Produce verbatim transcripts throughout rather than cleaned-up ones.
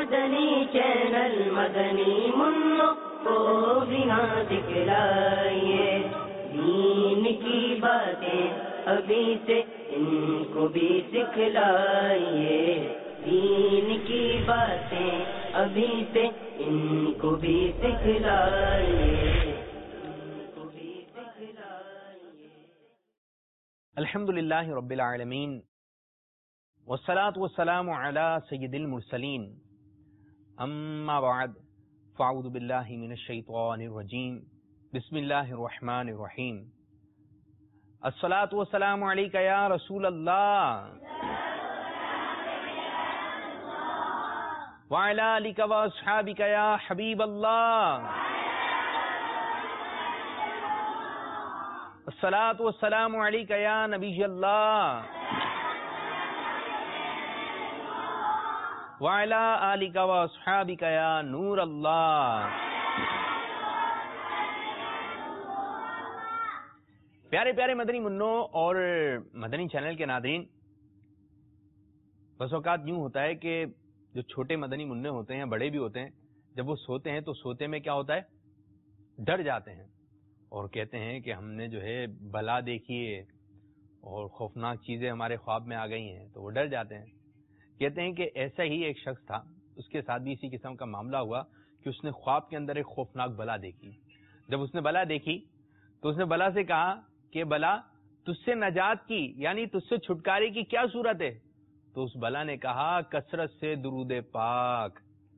مدنی channel مدنی منو کو بھی نہ دکھلائیے، دین کی باتیں ابھی سے ان کو بھی سکھلائیے، دین کی باتیں ابھی سے ان کو بھی سکھلائیے۔ الحمد للہ رب العالمین والصلاة والسلام علی سید المرسلین، اما بعد فاعوذ باللہ من الشیطان الرجیم، بسم اللہ الرحمن الرحیم۔ الصلاة والسلام علیک یا رسول اللہ وعلی آلک واصحابک یا حبیب اللہ، الصلاۃ والسلام علیک یا نبی اللہ وعلی آلک واصحابک یا نور اللہ۔ پیارے پیارے مدنی منوں اور مدنی چینل کے ناظرین، بس اوقات یوں ہوتا ہے کہ جو چھوٹے مدنی منع ہوتے ہیں، بڑے بھی ہوتے ہیں، جب وہ سوتے ہیں تو سوتے میں کیا ہوتا ہے، ڈر جاتے ہیں اور کہتے ہیں کہ ہم نے جو ہے بلا دیکھی ہے اور خوفناک چیزیں ہمارے خواب میں آ گئی ہیں، تو وہ ڈر جاتے ہیں۔ کہتے ہیں کہ ایسا ہی ایک شخص تھا، اس کے ساتھ بھی اسی قسم کا معاملہ ہوا کہ اس نے خواب کے اندر ایک خوفناک بلا دیکھی۔ جب اس نے بلا دیکھی تو اس نے بلا سے کہا کہ بلا تجھ سے نجات کی، یعنی تجھ سے چھٹکارے کی کیا صورت ہے؟ تو اس بلا نے کہا کثرت سے درود پاک،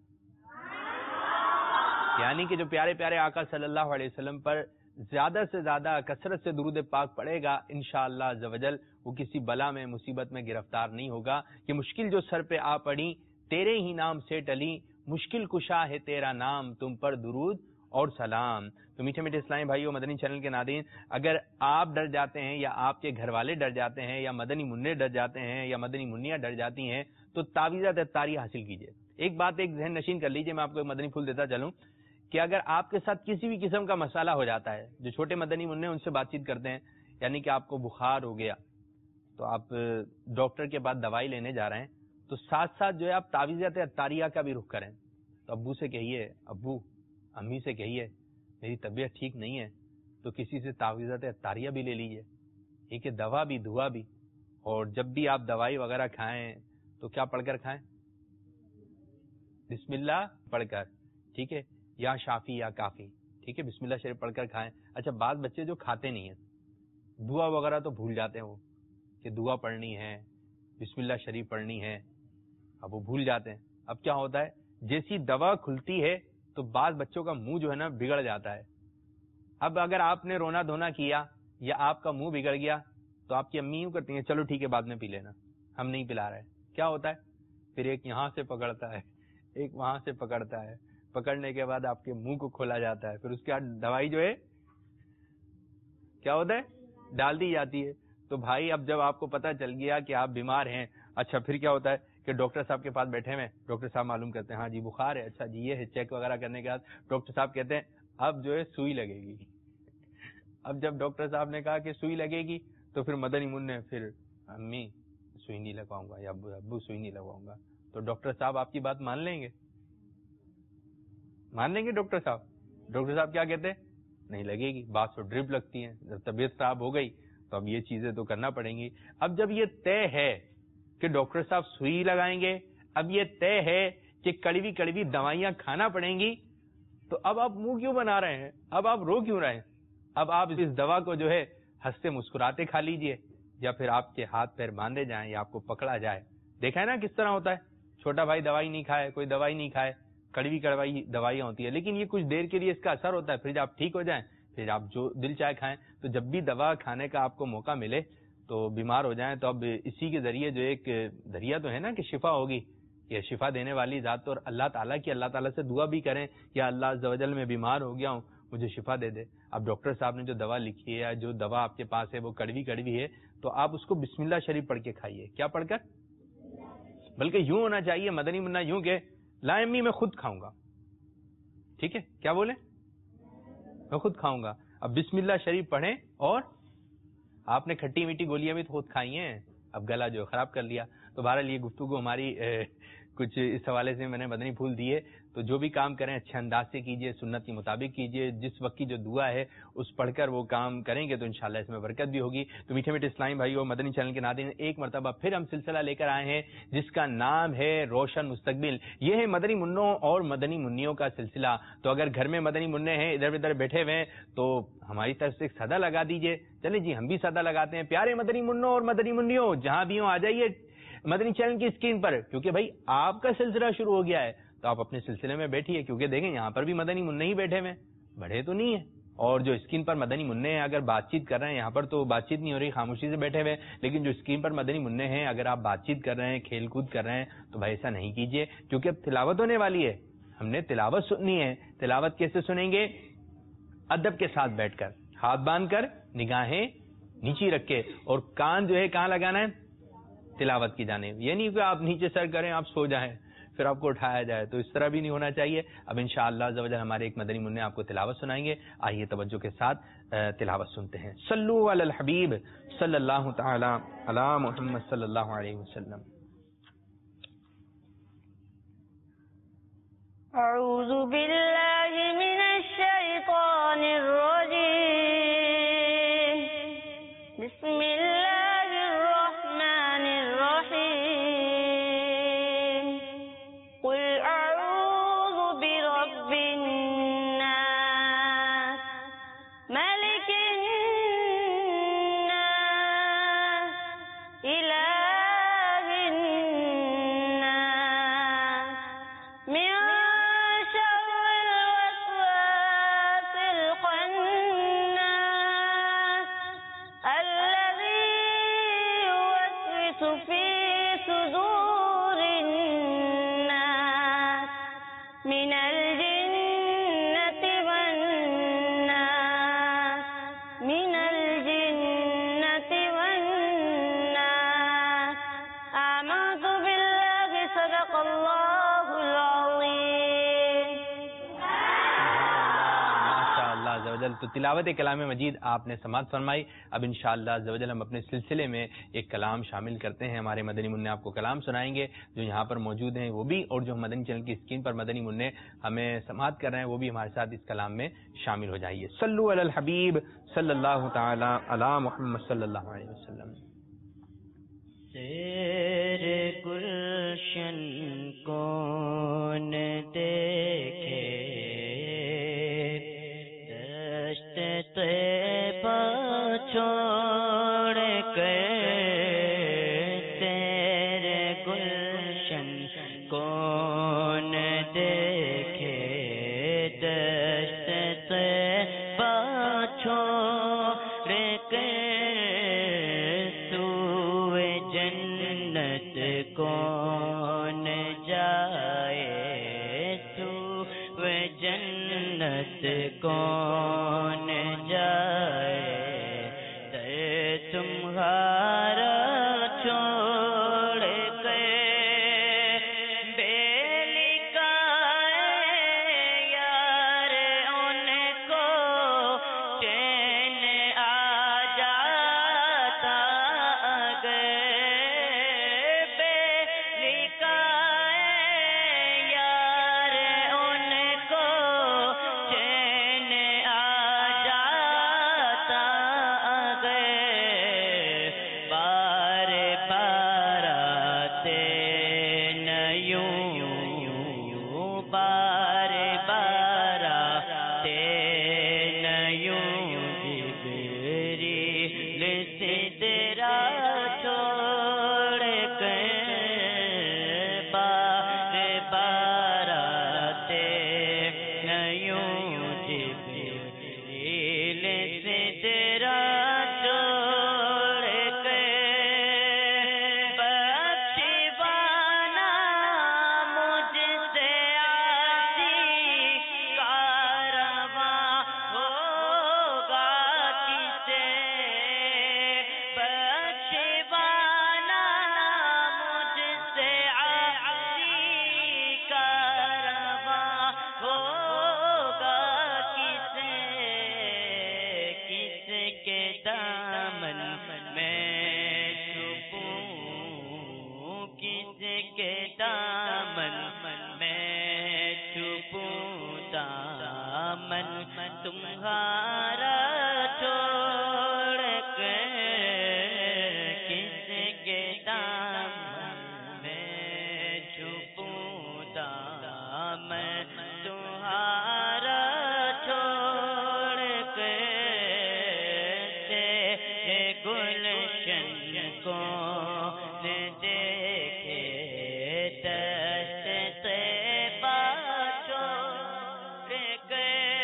یعنی کہ جو پیارے پیارے آقا صلی اللہ علیہ وسلم پر زیادہ سے زیادہ کثرت سے درود پاک پڑے گا، انشاءاللہ عز و جل وہ کسی بلا میں مصیبت میں گرفتار نہیں ہوگا۔ کہ مشکل جو سر پہ آ پڑی تیرے ہی نام سے ٹلی، مشکل کشا ہے تیرا نام، تم پر درود اور سلام۔ تو میٹھے میٹھے اسلامی بھائیوں، مدنی چینل کے ناظرین، اگر آپ ڈر جاتے ہیں یا آپ کے گھر والے ڈر جاتے ہیں یا مدنی منع ڈر جاتے ہیں یا مدنی منیاں ڈر جاتی ہیں تو تعویذات اطاریہ حاصل کیجئے۔ ایک بات ایک ذہن نشین کر لیجئے، میں آپ کو ایک مدنی پھول دیتا چلوں کہ اگر آپ کے ساتھ کسی بھی قسم کا مسئلہ ہو جاتا ہے، جو چھوٹے مدنی منع ان سے بات چیت کرتے ہیں، یعنی کہ آپ کو بخار ہو گیا تو آپ ڈاکٹر کے بعد دوائی لینے جا رہے ہیں، تو ساتھ ساتھ جو ہے آپ تعویذات اطاریہ کا بھی رخ کریں۔ تو ابو سے کہیے، ابو امی سے کہیے میری طبیعت ٹھیک نہیں ہے، تو کسی سے تعویذات اطاریہ بھی لے لیجئے، ایک ہے دوا بھی دعا بھی۔ اور جب بھی آپ دوائی وغیرہ کھائیں تو کیا پڑھ کر کھائیں؟ بسم اللہ پڑھ کر، ٹھیک ہے، یا شافی یا کافی، ٹھیک ہے، بسم اللہ شریف پڑھ کر کھائیں۔ اچھا، بعض بچے جو کھاتے نہیں ہیں، دعا وغیرہ تو بھول جاتے ہیں وہ کہ دعا پڑھنی ہے، بسم اللہ شریف پڑھنی ہے، اب وہ بھول جاتے ہیں۔ اب کیا ہوتا ہے، جیسی دوا کھلتی ہے تو بعض بچوں کا منہ جو ہے نا بگڑ جاتا ہے۔ اب اگر آپ نے رونا دھونا کیا یا آپ کا منہ بگڑ گیا تو آپ کی امی یوں کرتی ہیں چلو ٹھیک ہے بعد میں پی لینا، ہم نہیں پلا رہے۔ کیا ہوتا ہے، پھر ایک یہاں سے پکڑتا ہے، ایک وہاں سے پکڑتا ہے، پکڑنے کے بعد آپ کے منہ کو کھولا جاتا ہے، پھر اس کے بعد دوائی جو ہے کیا ہوتا ہے، ڈال دی جاتی ہے۔ تو بھائی اب جب آپ کو پتا چل گیا کہ آپ بیمار ہیں، اچھا پھر کیا ہوتا ہے کہ ڈاکٹر صاحب کے پاس بیٹھے ہوئے، ڈاکٹر صاحب معلوم کرتے ہیں ہاں جی بخار ہے، اچھا جی یہ ہے، چیک وغیرہ کرنے کے بعد ڈاکٹر صاحب کہتے ہیں اب جو ہے سوئی لگے گی۔ اب جب ڈاکٹر صاحب نے کہا کہ سوئی لگے گی تو پھر مدنی منع پھر امی سوئی نہیں لگواؤں گا یا ابو ابو سوئی نہیں لگواؤں گا، تو ڈاکٹر صاحب آپ کی بات مان لیں گے؟ مان لیں گے ڈاکٹر صاحب؟ ڈاکٹر صاحب کیا کہتے ہیں، نہیں لگے گی، بعض تو ڈرپ لگتی ہیں، جب طبیعت خراب ہو گئی تو اب یہ چیزیں تو کرنا پڑیں گی۔ اب جب یہ طے ہے کہ ڈاکٹر صاحب سوئی لگائیں گے، اب یہ طے ہے کہ کڑوی کڑوی دوائیاں کھانا پڑیں گی، تو اب آپ منہ کیوں بنا رہے ہیں، اب آپ رو کیوں رہے ہیں؟ اب آپ اس دوا کو جو ہے ہنستے مسکراتے کھا لیجئے، یا پھر آپ کے ہاتھ پیر باندھے جائیں یا آپ کو پکڑا جائے۔ دیکھا ہے نا کس طرح ہوتا ہے، چھوٹا بھائی دوائی نہیں کھائے، کوئی دوائی نہیں کھائے، کڑوی کڑوائی دوائیاں ہوتی ہے، لیکن یہ کچھ دیر کے لیے اس کا اثر ہوتا ہے، پھر جب آپ ٹھیک ہو جائیں پھر آپ جو دل چاہے کھائیں۔ تو جب بھی دوا کھانے کا آپ کو موقع ملے تو بیمار ہو جائیں تو اب اسی کے ذریعے جو ایک ذریعہ تو ہے نا کہ شفا ہوگی، یہ شفا دینے والی ذات تو، اور اللہ تعالیٰ کی اللہ تعالیٰ سے دعا بھی کریں یا اللہ عز و جل میں بیمار ہو گیا ہوں مجھے شفا دے دے۔ اب ڈاکٹر صاحب نے جو دوا لکھی ہے یا جو دوا آپ کے پاس ہے وہ کڑوی کڑوی ہے، تو آپ اس کو بسم اللہ شریف پڑھ کے کھائیے۔ کیا پڑھ کر؟ بلکہ یوں ہونا چاہیے مدنی منا یوں کہ لا امی میں خود کھاؤں گا، ٹھیک ہے، کیا بولیں، میں خود کھاؤں گا۔ اب بسم اللہ شریف پڑھیں، اور آپ نے کھٹی میٹھی گولیاں بھی تو خود کھائی ہیں، اب گلا جو خراب کر لیا۔ تو بہرحال یہ گفتگو ہماری کچھ اس حوالے سے میں نے مدنی پھول دیے. تو جو بھی کام کریں اچھے انداز سے کیجئے, سنت کے مطابق کیجئے. جس وقت کی جو دعا ہے اس پڑھ کر وہ کام کریں گے تو انشاءاللہ اس میں برکت بھی ہوگی. تو میٹھے میٹھے اسلامی بھائیو, مدنی چینل کے ناظرین, ایک مرتبہ پھر ہم سلسلہ لے کر آئے ہیں جس کا نام ہے روشن مستقبل. یہ ہے مدنی منوں اور مدنی منیوں کا سلسلہ. تو اگر گھر میں مدنی منع ہیں, ادھر ادھر بیٹھے ہوئے ہیں, تو ہماری طرف سے ایک صدا لگا دیجئے. چلیں جی, ہم بھی صدا لگاتے ہیں. پیارے مدنی منوں اور مدنی منیوں, جہاں بھی ہوں آ جائیے مدنی چینل کی اسکرین پر, کیونکہ بھائی آپ کا سلسلہ شروع ہو گیا ہے تو آپ اپنے سلسلے میں بیٹھیے. کیونکہ دیکھیں یہاں پر بھی مدنی منع ہی بیٹھے ہوئے, بڑے تو نہیں ہیں. اور جو اسکرین پر مدنی منع ہیں اگر بات چیت کر رہے ہیں, یہاں پر تو بات چیت نہیں ہو رہی, خاموشی سے بیٹھے ہوئے, لیکن جو اسکرین پر مدنی منع ہیں اگر آپ بات چیت کر رہے ہیں, کھیل کود کر رہے ہیں, تو بھائی ایسا نہیں کیجیے. کیونکہ اب تلاوت ہونے والی ہے, ہم نے تلاوت سننی ہے. تلاوت کیسے سنیں گے؟ ادب کے ساتھ بیٹھ کر, ہاتھ باندھ کر, نگاہیں نیچی رکھ کے, اور کان جو ہے کہاں لگانا ہے؟ تلاوت کی جانب. یہ نہیں کہ آپ نیچے سر کریں, آپ سو جائیں, پھر آپ کو اٹھایا جائے, تو اس طرح بھی نہیں ہونا چاہیے. اب انشاءاللہ عز و جل ہمارے ایک مدنی منع آپ کو تلاوت سنائیں گے. آئیے توجہ کے ساتھ تلاوت سنتے ہیں. صلو علی الحبیب صلی اللہ تعالی علی محمد صلی اللہ علیہ وسلم. اعوذ باللہ من الشیطان الرجیم, بسم اللہ الرحمن الرحیم, قل اعوذ برب الناس, ملک الناس, الہ الناس, من شر الوسواس الخناس, الذي يوسوس في صدور الناس من الجنة والناس, من الجنة والناس. آمنت بالله, صدق الله العظيم. ماشاء اللہ عز و جل. تو تلاوت کلام مجید آپ نے سماعت فرمائی. اب انشاءاللہ عز و جل ہم اپنے سلسلے میں ایک کلام شامل کرتے ہیں. ہمارے مدنی منع آپ کو کلام سنائیں گے جو یہاں پر موجود ہیں وہ بھی, اور جو مدنی چینل کی اسکرین پر مدنی منع ہمیں سماعت کر رہے ہیں وہ بھی ہمارے ساتھ اس کلام میں شامل ہو جائیے. صلو علی الحبیب صلی اللہ تعالی علی محمد صلی اللہ علیہ وسلم. تیرے گلشن کون دیکھے, دشت طیبہ چھوڑ کر, تیرے گلشن کون دیکھے, دشت طیبہ چھوڑ کر, سوئے جنت کون جائے, سوئے جنت کون جائے, در تمہارا چھوڑ کے بے لکھائے یار, ان کو چین آ جاتا اگر, بے لکھائے یار, ان کو چین آ تمہارا چھوڑ کے کس کے دامن میں چھپوں دامن تمہارا چھوڑ کے تیرے گلشن کو دیکھے دست طیبہ چھوڑ کے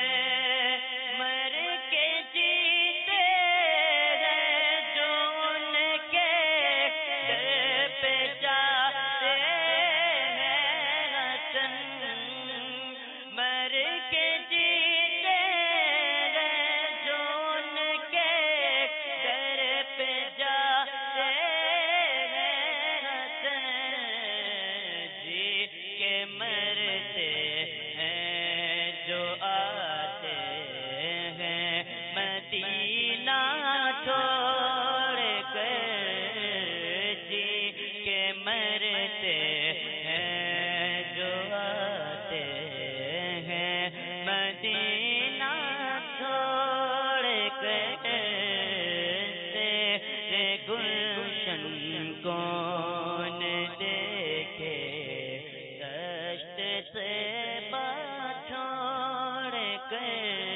مر کے جیتے ہیں جو ان کے در پہ جاتے ہیں وطن مر کے جیتے ہیں جو ان کے در پہ جاتے ہیں وطن جی کے مرتے ہیں جو آتے ہیں مدینہ چھوڑ کے جی کے مرتے ہیں جو آتے ہیں مدینہ چھوڑ کے تیرے گلشن کون دیکھے دشت سے چھوڑ کے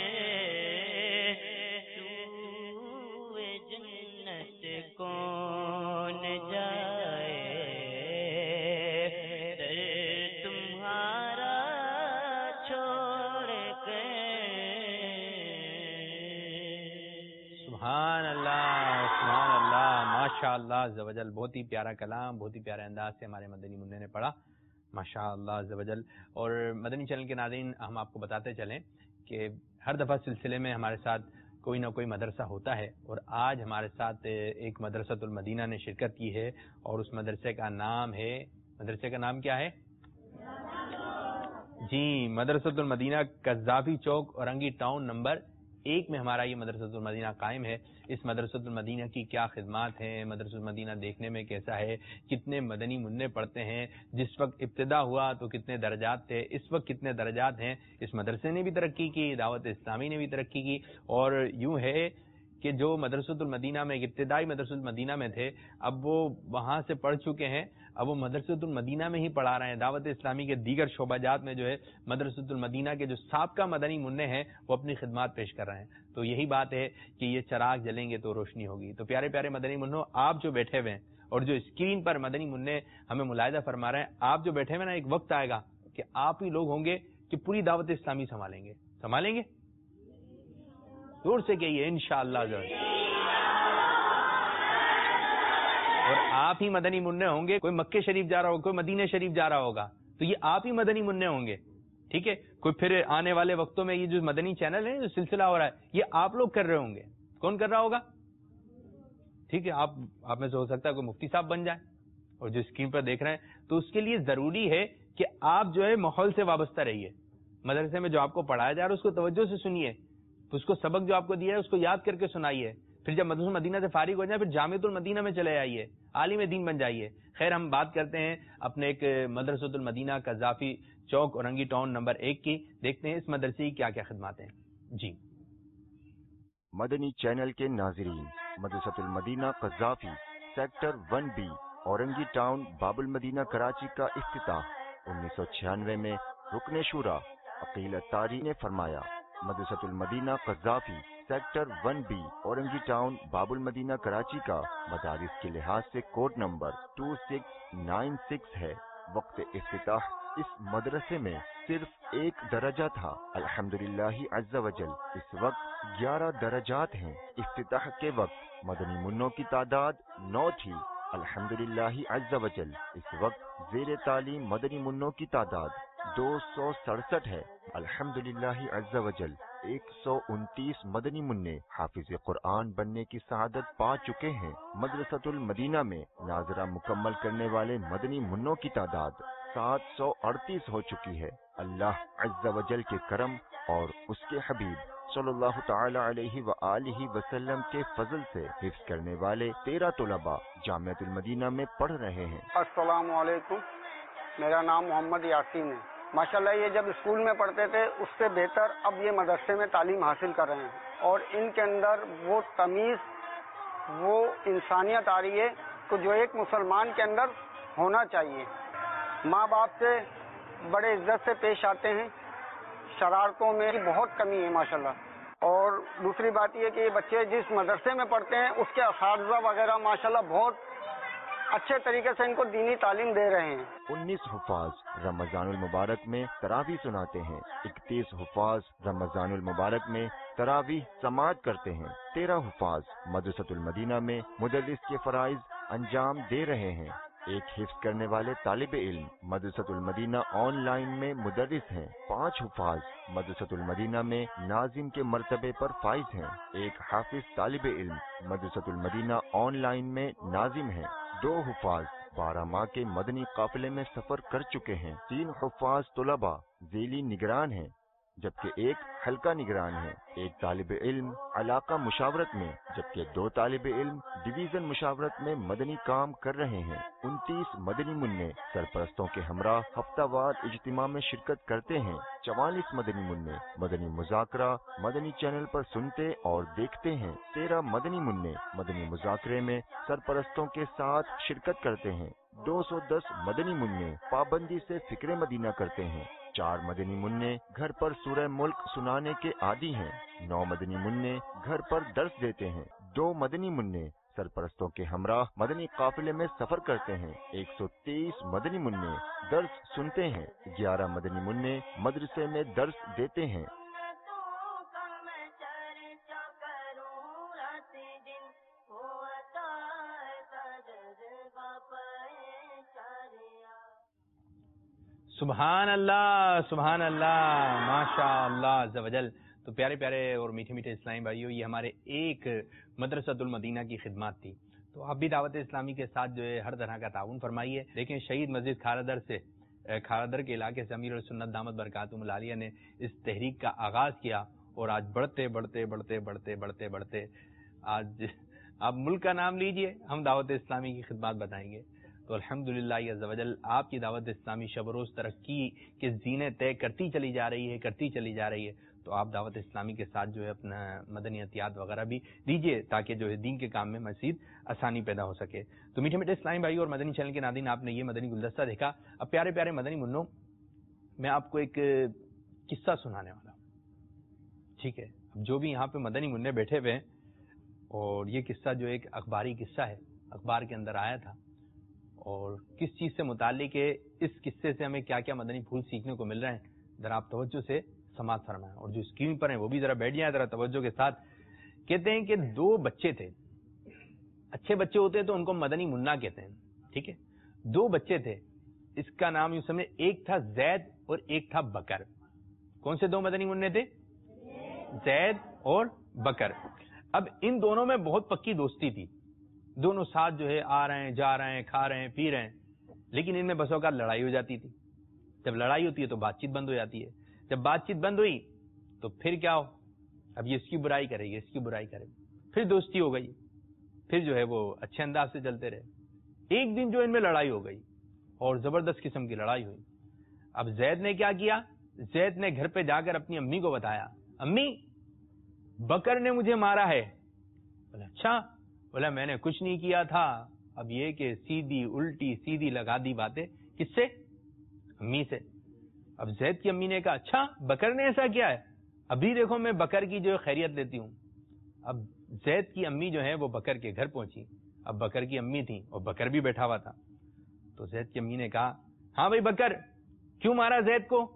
تو جنت کون جائے در تمہارا چھوڑ کے سبحان اللہ سبحان اللہ ماشاء اللہ عز و جل. بہت ہی پیارا کلام، بہت ہی پیارے انداز سے ہمارے مدنی منع نے پڑھا ماشاء اللہ عز و جل. اور مدنی چینل کے ناظرین، ہم آپ کو بتاتے چلیں کہ ہر دفعہ سلسلے میں ہمارے ساتھ کوئی نہ کوئی مدرسہ ہوتا ہے، اور آج ہمارے ساتھ ایک مدرسۃ المدینہ نے شرکت کی ہے، اور اس مدرسے کا نام ہے، مدرسے کا نام کیا ہے؟ جی، مدرسۃ المدینہ قذافی چوک اورنگی ٹاؤن نمبر ایک میں ہمارا یہ مدرسۃ المدینہ قائم ہے. اس مدرسۃ المدینہ کی کیا خدمات ہیں، مدرسۃ المدینہ دیکھنے میں کیسا ہے، کتنے مدنی منع پڑھتے ہیں، جس وقت ابتدا ہوا تو کتنے درجات تھے، اس وقت کتنے درجات ہیں. اس مدرسے نے بھی ترقی کی، دعوت اسلامی نے بھی ترقی کی، اور یوں ہے کہ جو مدرسۃ المدینہ میں ابتدائی مدرسۃ المدینہ میں تھے، اب وہ وہاں سے پڑھ چکے ہیں، اب وہ مدرسۃ المدینہ میں ہی پڑھا رہے ہیں. دعوت اسلامی کے دیگر شعبہ جات میں جو ہے مدرسۃ المدینہ کے جو سابقہ مدنی منع ہیں وہ اپنی خدمات پیش کر رہے ہیں. تو یہی بات ہے کہ یہ چراغ جلیں گے تو روشنی ہوگی. تو پیارے پیارے مدنی منوں، آپ جو بیٹھے ہوئے ہیں اور جو اسکرین پر مدنی منع ہمیں ملاحظہ فرما رہے ہیں، آپ جو بیٹھے ہوئے نا، ایک وقت آئے گا کہ آپ ہی لوگ ہوں گے کہ پوری دعوت اسلامی سنبھالیں گے. سنبھالیں گے؟ زور سے کہیے انشاءاللہ. اور آپ ہی مدنی منع ہوں گے. کوئی مکے شریف جا رہا ہوگا، کوئی مدینہ شریف جا رہا ہوگا، تو یہ آپ ہی مدنی منع ہوں گے. ٹھیک ہے؟ کوئی پھر آنے والے وقتوں میں یہ جو مدنی چینل ہے، جو سلسلہ ہو رہا ہے، یہ آپ لوگ کر رہے ہوں گے. کون کر رہا ہوگا؟ ٹھیک ہے، آپ آپ میں سے ہو سکتا ہے کوئی مفتی صاحب بن جائے، اور جو اسکرین پر دیکھ رہے ہیں، تو اس کے لیے ضروری ہے کہ آپ جو ہے ماحول سے وابستہ رہیے. مدرسے میں جو آپ کو پڑھایا جا رہا ہے اس کو توجہ سے سنیے، اس کو سبق جو آپ کو دیا ہے اس کو یاد کر کے سنائیے. پھر جب مدرسہ مدینہ سے فارغ ہو جائیں پھر جامعۃ المدینہ میں چلے آئیے، عالم دین بن جائیے. خیر، ہم بات کرتے ہیں اپنے ایک مدرسۃ المدینہ قذافی چوک اورنگی ٹاؤن نمبر ایک کی. دیکھتے ہیں اس مدرسے کی کیا کیا خدمات ہیں. جی، مدنی چینل کے ناظرین، Madrasa al Madina Qaddafi sector one B Orangi town Bab al Madina Karachi کا افتتاح انیس سو چھیانوے میں رکن شورا عقیل اتاری نے فرمایا. Madrasa al Madina Qaddafi sector one B Orangi town Bab al Madina Karachi کا مدارس کے لحاظ سے کوڈ نمبر دو سکس نائن سکس ہے. وقت افتتاح اس مدرسے میں صرف ایک درجہ تھا. الحمدللہ عز و جل اس وقت گیارہ درجات ہیں. افتتاح کے وقت مدنی منوں کی تعداد نو تھی. الحمدللہ عز و جل اس وقت زیر تعلیم مدنی منوں کی تعداد دو سو سڑسٹھ ہے. الحمدللہ عز و جل ایک سو انتیس مدنی منع حافظ قرآن بننے کی سعادت پا چکے ہیں. مدرسۃ المدینہ میں ناظرہ مکمل کرنے والے مدنی منوں کی تعداد سات سو اڑتیس ہو چکی ہے. اللہ عز و جل کے کرم اور اس کے حبیب صلی اللہ تعالی علیہ وآلہ وسلم کے فضل سے حفظ کرنے والے تیرہ طلباء جامعۃ المدینہ میں پڑھ رہے ہیں. السلام علیکم، میرا نام محمد یاسین ہے. ماشاءاللہ یہ جب اسکول میں پڑھتے تھے اس سے بہتر اب یہ مدرسے میں تعلیم حاصل کر رہے ہیں، اور ان کے اندر وہ تمیز، وہ انسانیت آ رہی ہے کہ جو ایک مسلمان کے اندر ہونا چاہیے. ماں باپ سے بڑے عزت سے پیش آتے ہیں، شرارتوں میں بہت کمی ہے ماشاءاللہ. اور دوسری بات یہ کہ یہ بچے جس مدرسے میں پڑھتے ہیں اس کے اساتذہ وغیرہ ماشاءاللہ بہت اچھے طریقے سے ان کو دینی تعلیم دے رہے ہیں. انیس حفاظ رمضان المبارک میں تراویح سناتے ہیں. اکتیس حفاظ رمضان المبارک میں تراویح سماعت کرتے ہیں. تیرہ حفاظ مدرسۃ المدینہ میں مدرس کے فرائض انجام دے رہے ہیں. ایک حفظ کرنے والے طالب علم مدرسۃ المدینہ آن لائن میں مدرس ہیں. پانچ حفاظ مدرسۃ المدینہ میں ناظم کے مرتبے پر فائز ہیں. ایک حافظ طالب علم مدرسۃ المدینہ آن لائن میں ناظم ہیں. دو حفاظ بارہ ماہ کے مدنی قافلے میں سفر کر چکے ہیں. تین حفاظ طلباء ذیلی نگران ہیں، جبکہ ایک حلقہ نگران ہے. ایک طالب علم علاقہ مشاورت میں، جبکہ دو طالب علم ڈویژن مشاورت میں مدنی کام کر رہے ہیں. انتیس مدنی منع سرپرستوں کے ہمراہ ہفتہ وار اجتماع میں شرکت کرتے ہیں. چوالیس مدنی منع مدنی مذاکرہ مدنی چینل پر سنتے اور دیکھتے ہیں. تیرہ مدنی منع مدنی مذاکرے میں سرپرستوں کے ساتھ شرکت کرتے ہیں. دو سو دس مدنی منع پابندی سے فکر مدینہ کرتے ہیں. چار مدنی منع گھر پر سورہ ملک سنانے کے عادی ہیں. نو مدنی منع گھر پر درس دیتے ہیں. دو مدنی منع سرپرستوں کے ہمراہ مدنی قافلے میں سفر کرتے ہیں. ایک سو تیئیس مدنی منع درس سنتے ہیں. گیارہ مدنی منع مدرسے میں درس دیتے ہیں. سبحان اللہ سبحان اللہ ماشاء اللہ عز و جل. تو پیارے پیارے اور میٹھے میٹھے اسلامی بھائیوں، یہ ہمارے ایک مدرسۃ المدینہ کی خدمات تھی. تو آپ بھی دعوت اسلامی کے ساتھ جو ہے ہر طرح کا تعاون فرمائیے. لیکن شہید مسجد کھارادر سے کھارادر کے علاقے سے امیر السنت دامت برکاتہم العالیہ نے اس تحریک کا آغاز کیا، اور آج بڑھتے بڑھتے بڑھتے بڑھتے بڑھتے بڑھتے آج آپ ملک کا نام لیجئے، ہم دعوت اسلامی کی خدمات بتائیں گے. تو الحمدللہ عز و جل آپ کی دعوت اسلامی شب و روز ترقی کے زینے طے کرتی چلی جا رہی ہے کرتی چلی جا رہی ہے. تو آپ دعوت اسلامی کے ساتھ جو ہے اپنا مدنی عطیات وغیرہ بھی دیجیے، تاکہ جو ہے دین کے کام میں مزید آسانی پیدا ہو سکے. تو میٹھے میٹھے اسلامی بھائی اور مدنی چینل کے ناظرین، آپ نے یہ مدنی گلدستہ دیکھا. اب پیارے پیارے مدنی منوں، میں آپ کو ایک قصہ سنانے والا ہوں. ٹھیک ہے، اب جو بھی یہاں پہ مدنی منع بیٹھے ہوئے ہیں، اور یہ قصہ جو ایک اخباری قصہ ہے، اخبار کے اندر آیا تھا، اور کس چیز سے متعلق ہے، اس قصے سے ہمیں کیا کیا مدنی پھول سیکھنے کو مل رہے ہیں، ذرا آپ توجہ سے سماعت فرمائیں. اور جو اسکرین پر ہیں وہ بھی ذرا بیٹھ جائیں ذرا توجہ کے ساتھ. کہتے ہیں کہ دو بچے تھے، اچھے بچے ہوتے ہیں تو ان کو مدنی منا کہتے ہیں. ٹھیک ہے، دو بچے تھے، اس کا نام یوں سمجھے، ایک تھا زید اور ایک تھا بکر. کون سے دو مدنی منع تھے؟ زید اور بکر. اب ان دونوں میں بہت پکی دوستی تھی، دونوں ساتھ جو ہے آ رہے ہیں جا رہے ہیں کھا رہے ہیں پی رہے ہیں. لیکن ان میں بس اوقات لڑائی ہو جاتی تھی. جب لڑائی ہوتی ہے تو بات چیت بند ہو جاتی ہے. جب بات چیت بند ہوئی تو پھر کیا ہو، اب یہ اس کی برائی کرے گی، اس کی برائی کرے گی، پھر دوستی ہو گئی، پھر جو ہے وہ اچھے انداز سے چلتے رہے. ایک دن جو ان میں لڑائی ہو گئی اور زبردست قسم کی لڑائی ہوئی. اب زید نے کیا کیا، زید نے گھر پہ جا کر اپنی امی کو بتایا، امی بکر نے مجھے مارا ہے. بولا اچھا، بولا میں نے کچھ نہیں کیا تھا. اب یہ کہ سیدھی الٹی سیدھی لگا دی باتیں، کس سے؟ امی سے. اب زید کی امی نے کہا اچھا بکر نے ایسا کیا ہے، ابھی دیکھو میں بکر کی جو ہے خیریت لیتی ہوں. اب زید کی امی جو ہے وہ بکر کے گھر پہنچی. اب بکر کی امی تھی اور بکر بھی بیٹھا ہوا تھا. تو زید کی امی نے کہا ہاں بھائی بکر، کیوں مارا زید کو؟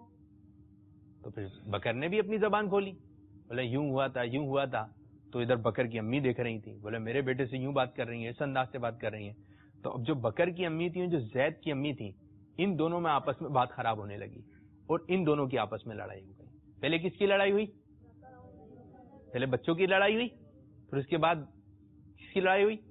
تو پھر بکر نے بھی اپنی زبان کھولی، بولے یوں ہوا تھا یوں ہوا تھا. تو ادھر بکر کی امی دیکھ رہی تھی، بولے میرے بیٹے سے یوں بات کر رہی ہیں، اس انداز سے بات کر رہی ہیں. تو اب جو بکر کی امی تھی، جو زید کی امی تھی، ان دونوں میں آپس میں بات خراب ہونے لگی اور ان دونوں کی آپس میں لڑائی ہو گئی. پہلے کس کی لڑائی ہوئی؟ پہلے بچوں کی لڑائی ہوئی، پھر اس کے بعد کس کی لڑائی ہوئی؟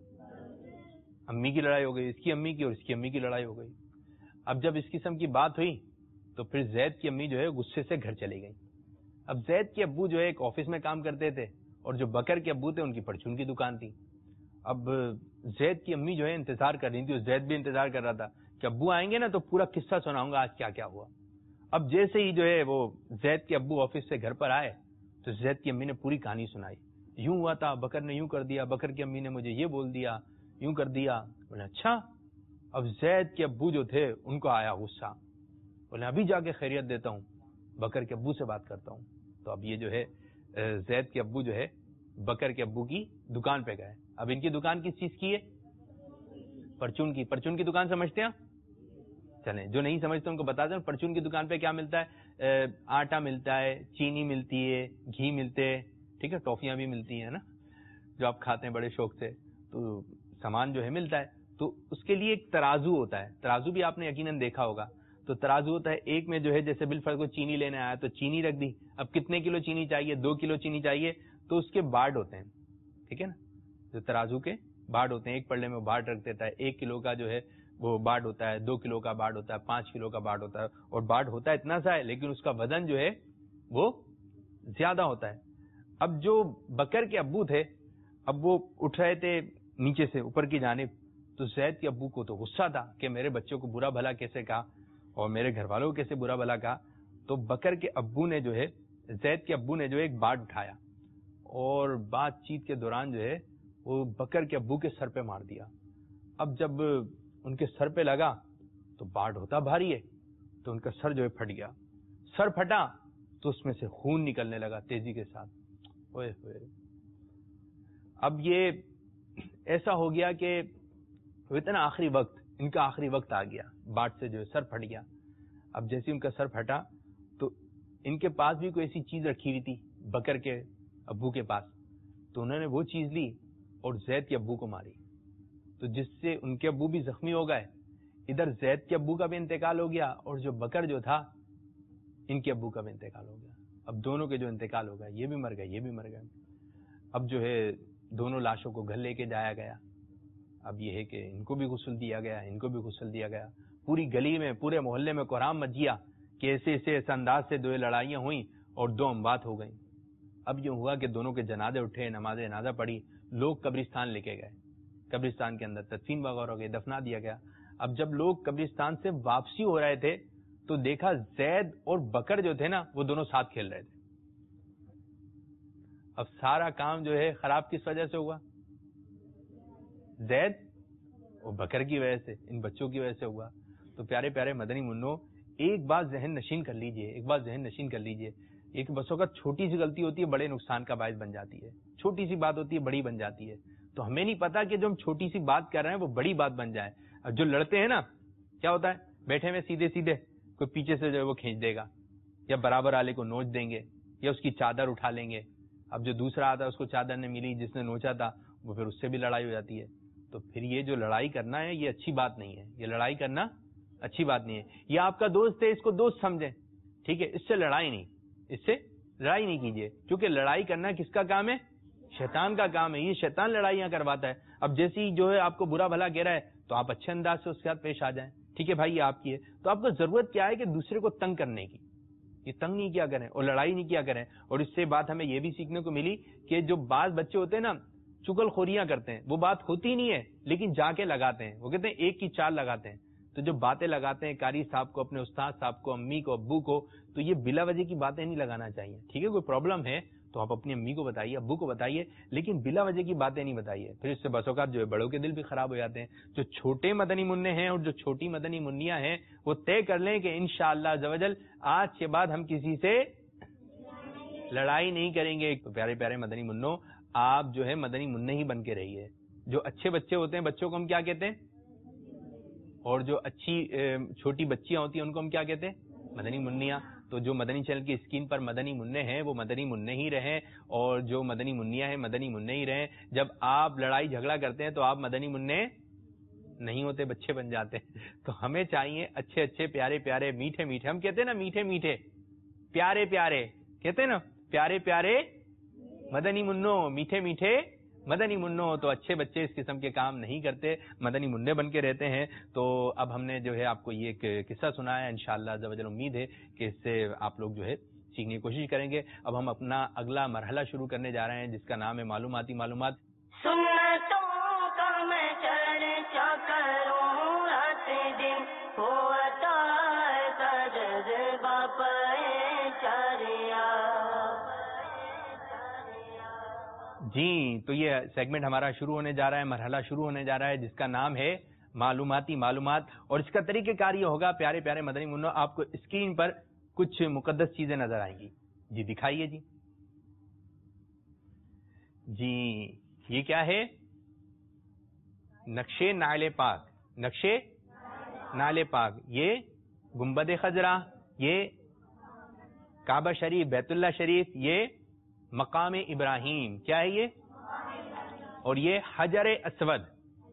امی کی لڑائی ہو گئی. اس کی امی کی اور اس کی امی کی لڑائی ہو گئی. اب جب اس قسم کی بات ہوئی تو پھر زید کی امی جو ہے غصے سے گھر چلی گئی. اب زید کے ابو جو ہے ایک آفس میں کام کرتے تھے، اور جو بکر کے ابو تھے ان کی پرچون کی دکان تھی. اب زید کی امی جو ہے انتظار کر رہی تھی، اور زید بھی انتظار کر رہا تھا کہ ابو آئیں گے نا تو پورا قصہ سناؤں گا آج کیا کیا ہوا. اب جیسے ہی جو ہے وہ زید کے ابو آفس سے گھر پر آئے تو زید کی امی نے پوری کہانی سنائی. یوں ہوا تھا, بکر نے یوں کر دیا, بکر کی امی نے مجھے یہ بول دیا, یوں کر دیا. بولے اچھا. اب زید کے ابو جو تھے ان کو آیا غصہ. بولے ابھی جا کے خیریت دیتا ہوں, بکر کے ابو سے بات کرتا ہوں. تو اب یہ جو ہے زید کے ابو جو ہے بکر کے ابو کی دکان پہ گئے. اب ان کی دکان کس چیز کی ہے؟ پرچون کی. پرچون کی دکان سمجھتے ہیں؟ چلیں, جو نہیں سمجھتے ان کو بتا دیں. پرچون کی دکان پہ کیا ملتا ہے؟ آٹا ملتا ہے, چینی ملتی ہے, گھی ملتے ہیں, ٹھیک ہے, ٹافیاں بھی ملتی ہیں نا, جو آپ کھاتے ہیں بڑے شوق سے. تو سامان جو ہے ملتا ہے. تو اس کے لیے ایک ترازو ہوتا ہے. ترازو بھی آپ نے یقیناً دیکھا ہوگا. تو ترازو ہوتا ہے, ایک میں جو ہے جیسے بالفرض کو چینی لینے آیا تو چینی رکھ دی. اب کتنے کلو چینی چاہیے؟ دو کلو چینی چاہیے, تو اس کے بارڈ ہوتے ہیں, ٹھیک ہے نا, جو ترازو کے بارڈ ہوتے ہیں. ایک پلڑے میں بارڈ رکھ دیتا ہے. ایک کلو کا جو ہے وہ بارڈ ہوتا ہے, دو کلو کا بارڈ ہوتا ہے, پانچ کلو کا بارڈ ہوتا ہے. اور بارڈ ہوتا ہے اتنا سا ہے, لیکن اس کا وزن جو ہے وہ زیادہ ہوتا ہے. اب جو بکر کے ابو تھے, اب وہ اٹھ رہے تھے نیچے سے اوپر کی جانب. تو زید کے ابو کو تو غصہ تھا کہ میرے بچوں کو برا بھلا کیسے کہا اور میرے گھر والوں کو کیسے برا بھلا کہا. تو بکر کے ابو نے جو ہے, زید کے ابو نے جو ایک بارڈ اٹھایا اور بات چیت کے دوران جو ہے وہ بکر کے ابو کے سر پہ مار دیا. اب جب ان کے سر پہ لگا تو بارڈ ہوتا بھاری ہے, تو ان کا سر جو ہے پھٹ گیا. سر پھٹا تو اس میں سے خون نکلنے لگا تیزی کے ساتھ. اوئے ہوئے. اب یہ ایسا ہو گیا کہ اتنا آخری وقت, ان کا آخری وقت آ گیا, بارڈ سے جو ہے سر پھٹ گیا. اب جیسے ان کا سر پھٹا تو ان کے پاس بھی کوئی ایسی چیز رکھی ہوئی تھی بکر کے ابو کے پاس, تو انہوں نے وہ چیز لی اور زید کے ابو کو ماری. تو جس سے ان کے ابو بھی زخمی ہو گئے. ادھر زید کے ابو کا بھی انتقال ہو گیا اور جو بکر جو تھا ان کے ابو کا بھی انتقال ہو گیا. اب دونوں کے جو انتقال ہو گئے, یہ بھی مر گئے, یہ بھی مر گئے. اب جو ہے دونوں لاشوں کو گھر لے کے جایا گیا. اب یہ ہے کہ ان کو بھی غسل دیا گیا, ان کو بھی غسل دیا گیا. پوری گلی میں, پورے محلے میں کوہرام مچ گیا کہ ایسے ایسے ایسے انداز سے دو لڑائیاں ہوئیں اور دو اموات ہو گئیں. اب یہ ہوا کہ دونوں کے جنازے اٹھے, نماز جنازہ پڑھی, لوگ قبرستان لے کے گئے. قبرستان کے اندر تدفین وغیرہ ہو گئی, دفنا دیا گیا. اب جب لوگ قبرستان سے واپسی ہو رہے تھے تو دیکھا زید اور بکر جو تھے نا وہ دونوں ساتھ کھیل رہے تھے. اب سارا کام جو ہے خراب کس وجہ سے ہوا؟ زید اور بکر کی وجہ سے, ان بچوں کی وجہ سے ہوا. تو پیارے پیارے مدنی منو, ایک بات ذہن نشین کر لیجئے, ایک بات ذہن نشین کر لیجئے. ایک بسوں کا چھوٹی سی غلطی ہوتی ہے, بڑے نقصان کا باعث بن جاتی ہے. چھوٹی سی بات ہوتی ہے, بڑی بن جاتی ہے. تو ہمیں نہیں پتا کہ جو ہم چھوٹی سی بات کر رہے ہیں وہ بڑی بات بن جائے. اب جو لڑتے ہیں نا, کیا ہوتا ہے, بیٹھے میں سیدھے سیدھے کوئی پیچھے سے جو ہے وہ کھینچ دے گا, یا برابر والے کو نوچ دیں گے, یا اس کی چادر اٹھا لیں گے. اب جو دوسرا آتا ہے اس کو چادر نے ملی, جس نے نوچا تھا وہ پھر اس سے بھی لڑائی ہو جاتی ہے. تو پھر یہ جو لڑائی کرنا ہے یہ اچھی بات نہیں ہے. یہ لڑائی کرنا اچھی بات نہیں ہے. یہ آپ کا دوست ہے, اس کو دوست سمجھیں, ٹھیک ہے, اس سے لڑائی نہیں, اس سے لڑائی نہیں کیجیے. کیونکہ لڑائی کرنا کس کا کام ہے؟ شیطان کا کام ہے. یہ شیطان لڑائیاں کرواتا ہے. اب جیسی جو ہے آپ کو برا بھلا کہہ رہا ہے تو آپ اچھے انداز سے اس کے ساتھ پیش آ جائیں, ٹھیک ہے بھائی یہ آپ کی ہے. تو آپ کو ضرورت کیا ہے کہ دوسرے کو تنگ کرنے کی, یہ تنگ نہیں کیا کریں اور لڑائی نہیں کیا کریں. اور اس سے بات ہمیں یہ بھی سیکھنے کو ملی کہ جو بعض بچے ہوتے ہیں نا چگل خوریاں کرتے ہیں, وہ بات ہوتی نہیں ہے لیکن جا کے لگاتے ہیں. وہ کہتے ہیں ایک کی چال لگاتے ہیں. تو جو باتیں لگاتے ہیں قاری صاحب کو, اپنے استاد صاحب کو, امی کو, ابو کو, تو یہ بلا وجہ کی باتیں نہیں لگانا چاہیے. ٹھیک ہے, کوئی پرابلم ہے تو آپ اپنی امی کو بتائیے, ابو کو بتائیے, لیکن بلا وجہ کی باتیں نہیں بتائیے. پھر اس سے بس اوقات جو ہے بڑوں کے دل بھی خراب ہو جاتے ہیں. جو چھوٹے مدنی منع ہیں اور جو چھوٹی مدنی منیاں ہیں وہ طے کر لیں کہ انشاءاللہ عز و جل آج کے بعد ہم کسی سے لڑائی نہیں کریں گے. تو پیارے پیارے مدنی منوں, آپ جو ہے مدنی منع ہی بن کے رہیے. جو اچھے بچے ہوتے ہیں بچوں کو ہم کیا کہتے ہیں, اور جو اچھی چھوٹی بچیاں ہوتی ہیں ان کو ہم کیا کہتے ہیں, مدنی منیاں. تو جو مدنی چینل کی اسکرین پر مدنی منع ہیں وہ مدنی منع ہی رہیں, اور جو مدنی منیاں ہیں مدنی منع ہی رہیں. جب آپ لڑائی جھگڑا کرتے ہیں تو آپ مدنی منع نہیں ہوتے, بچے بن جاتے ہیں. تو ہمیں چاہیے اچھے اچھے پیارے پیارے میٹھے میٹھے, ہم کہتے ہیں نا میٹھے میٹھے پیارے پیارے, کہتے ہیں نا پیارے پیارے مدنی منوں, میٹھے میٹھے مدنی منوں. تو اچھے بچے اس قسم کے کام نہیں کرتے, مدنی منع بن کے رہتے ہیں. تو اب ہم نے جو ہے آپ کو یہ ایک قصہ سنایا, انشاءاللہ عز و جل امید ہے کہ اس سے آپ لوگ جو ہے سیکھنے کی کوشش کریں گے. اب ہم اپنا اگلا مرحلہ شروع کرنے جا رہے ہیں جس کا نام ہے معلوماتی معلومات. سنتوں کا میں چرچا کروں رات دن, ہو عطا کا جذبہ جی تو یہ سیگمنٹ ہمارا شروع ہونے جا رہا ہے، مرحلہ شروع ہونے جا رہا ہے جس کا نام ہے معلوماتی معلومات. اور اس کا طریقہ کار یہ ہوگا، پیارے پیارے مدنی منو، آپ کو اسکرین پر کچھ مقدس چیزیں نظر آئیں گی. جی دکھائیے. جی جی یہ کیا ہے؟ نقشے نائل پاک. نقشے نائل پاک. یہ گنبد خضرا، یہ کعبہ شریف، بیت اللہ شریف، یہ مقام ابراہیم. کیا ہے یہ؟ اور یہ حجر اسود،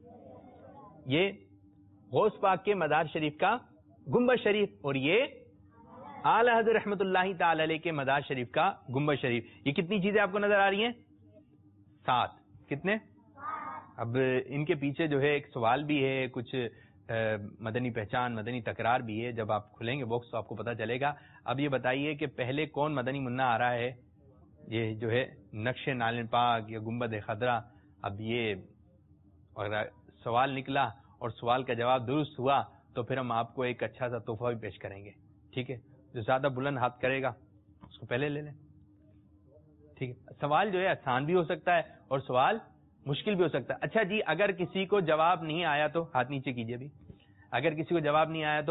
یہ غوث پاک کے مزار شریف کا گنبد شریف، اور یہ اعلی حضرت رحمت اللہ تعالی علیہ کے مزار شریف کا گنبد شریف. یہ کتنی چیزیں آپ کو نظر آ رہی ہیں؟ سات. کتنے؟ اب ان کے پیچھے جو ہے ایک سوال بھی ہے، کچھ مدنی پہچان، مدنی تکرار بھی ہے. جب آپ کھلیں گے باکس تو آپ کو پتا چلے گا. اب یہ بتائیے کہ پہلے کون مدنی منا آ رہا ہے؟ یہ جو ہے نقش نالن پاک یا گنبد خضرا. اب یہ اگر سوال نکلا اور سوال کا جواب درست ہوا تو پھر ہم آپ کو ایک اچھا سا تحفہ بھی پیش کریں گے. ٹھیک ہے؟ جو زیادہ بلند ہاتھ کرے گا اس کو پہلے لے لیں. ٹھیک ہے؟ سوال جو ہے آسان بھی ہو سکتا ہے اور سوال مشکل بھی ہو سکتا ہے. اچھا جی، اگر کسی کو جواب نہیں آیا تو ہاتھ نیچے کیجئے. بھی اگر کسی کو جواب نہیں آیا تو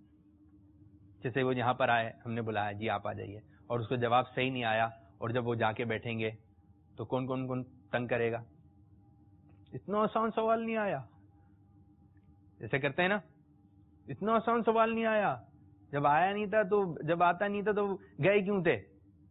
جیسے وہ یہاں پر آئے، ہم نے بلایا جی آپ آ جائیے، اور اس کو جواب صحیح نہیں آیا، اور جب وہ جا کے بیٹھیں گے تو کون کون کون تنگ کرے گا؟ اتنا آسان سوال نہیں آیا، جیسے کرتے ہیں نا، اتنا آسان سوال نہیں آیا، جب آیا نہیں تھا تو جب آتا نہیں تھا تو گئے کیوں تھے؟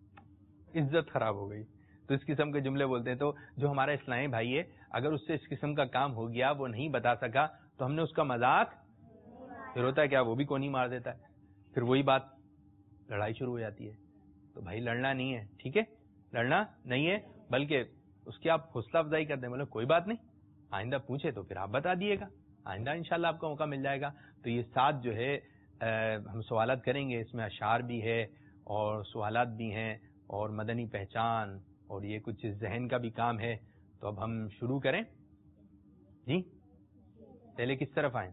عزت خراب ہو گئی. تو اس قسم کے جملے بولتے ہیں. تو جو ہمارا اسلامی بھائی ہے، اگر اس سے اس قسم کا کام ہو گیا، وہ نہیں بتا سکا، تو ہم نے اس کا مذاق، پھر ہوتا ہے کیا، وہ بھی کونی مار دیتا ہے. پھر وہی بات، لڑائی شروع ہو جاتی ہے. تو بھائی لڑنا نہیں ہے، ٹھیک ہے؟ لڑنا نہیں ہے، بلکہ اس کی آپ حوصلہ افزائی کر دیں. مطلب کوئی بات نہیں، آئندہ پوچھے تو پھر آپ بتا دیے گا، آئندہ انشاءاللہ آپ کو موقع مل جائے گا. تو یہ ساتھ جو ہے ہم سوالات کریں گے، اس میں اشعار بھی ہے اور سوالات بھی ہیں اور مدنی پہچان اور یہ کچھ ذہن کا بھی کام ہے. تو اب ہم شروع کریں. جی پہلے کس طرف آئیں؟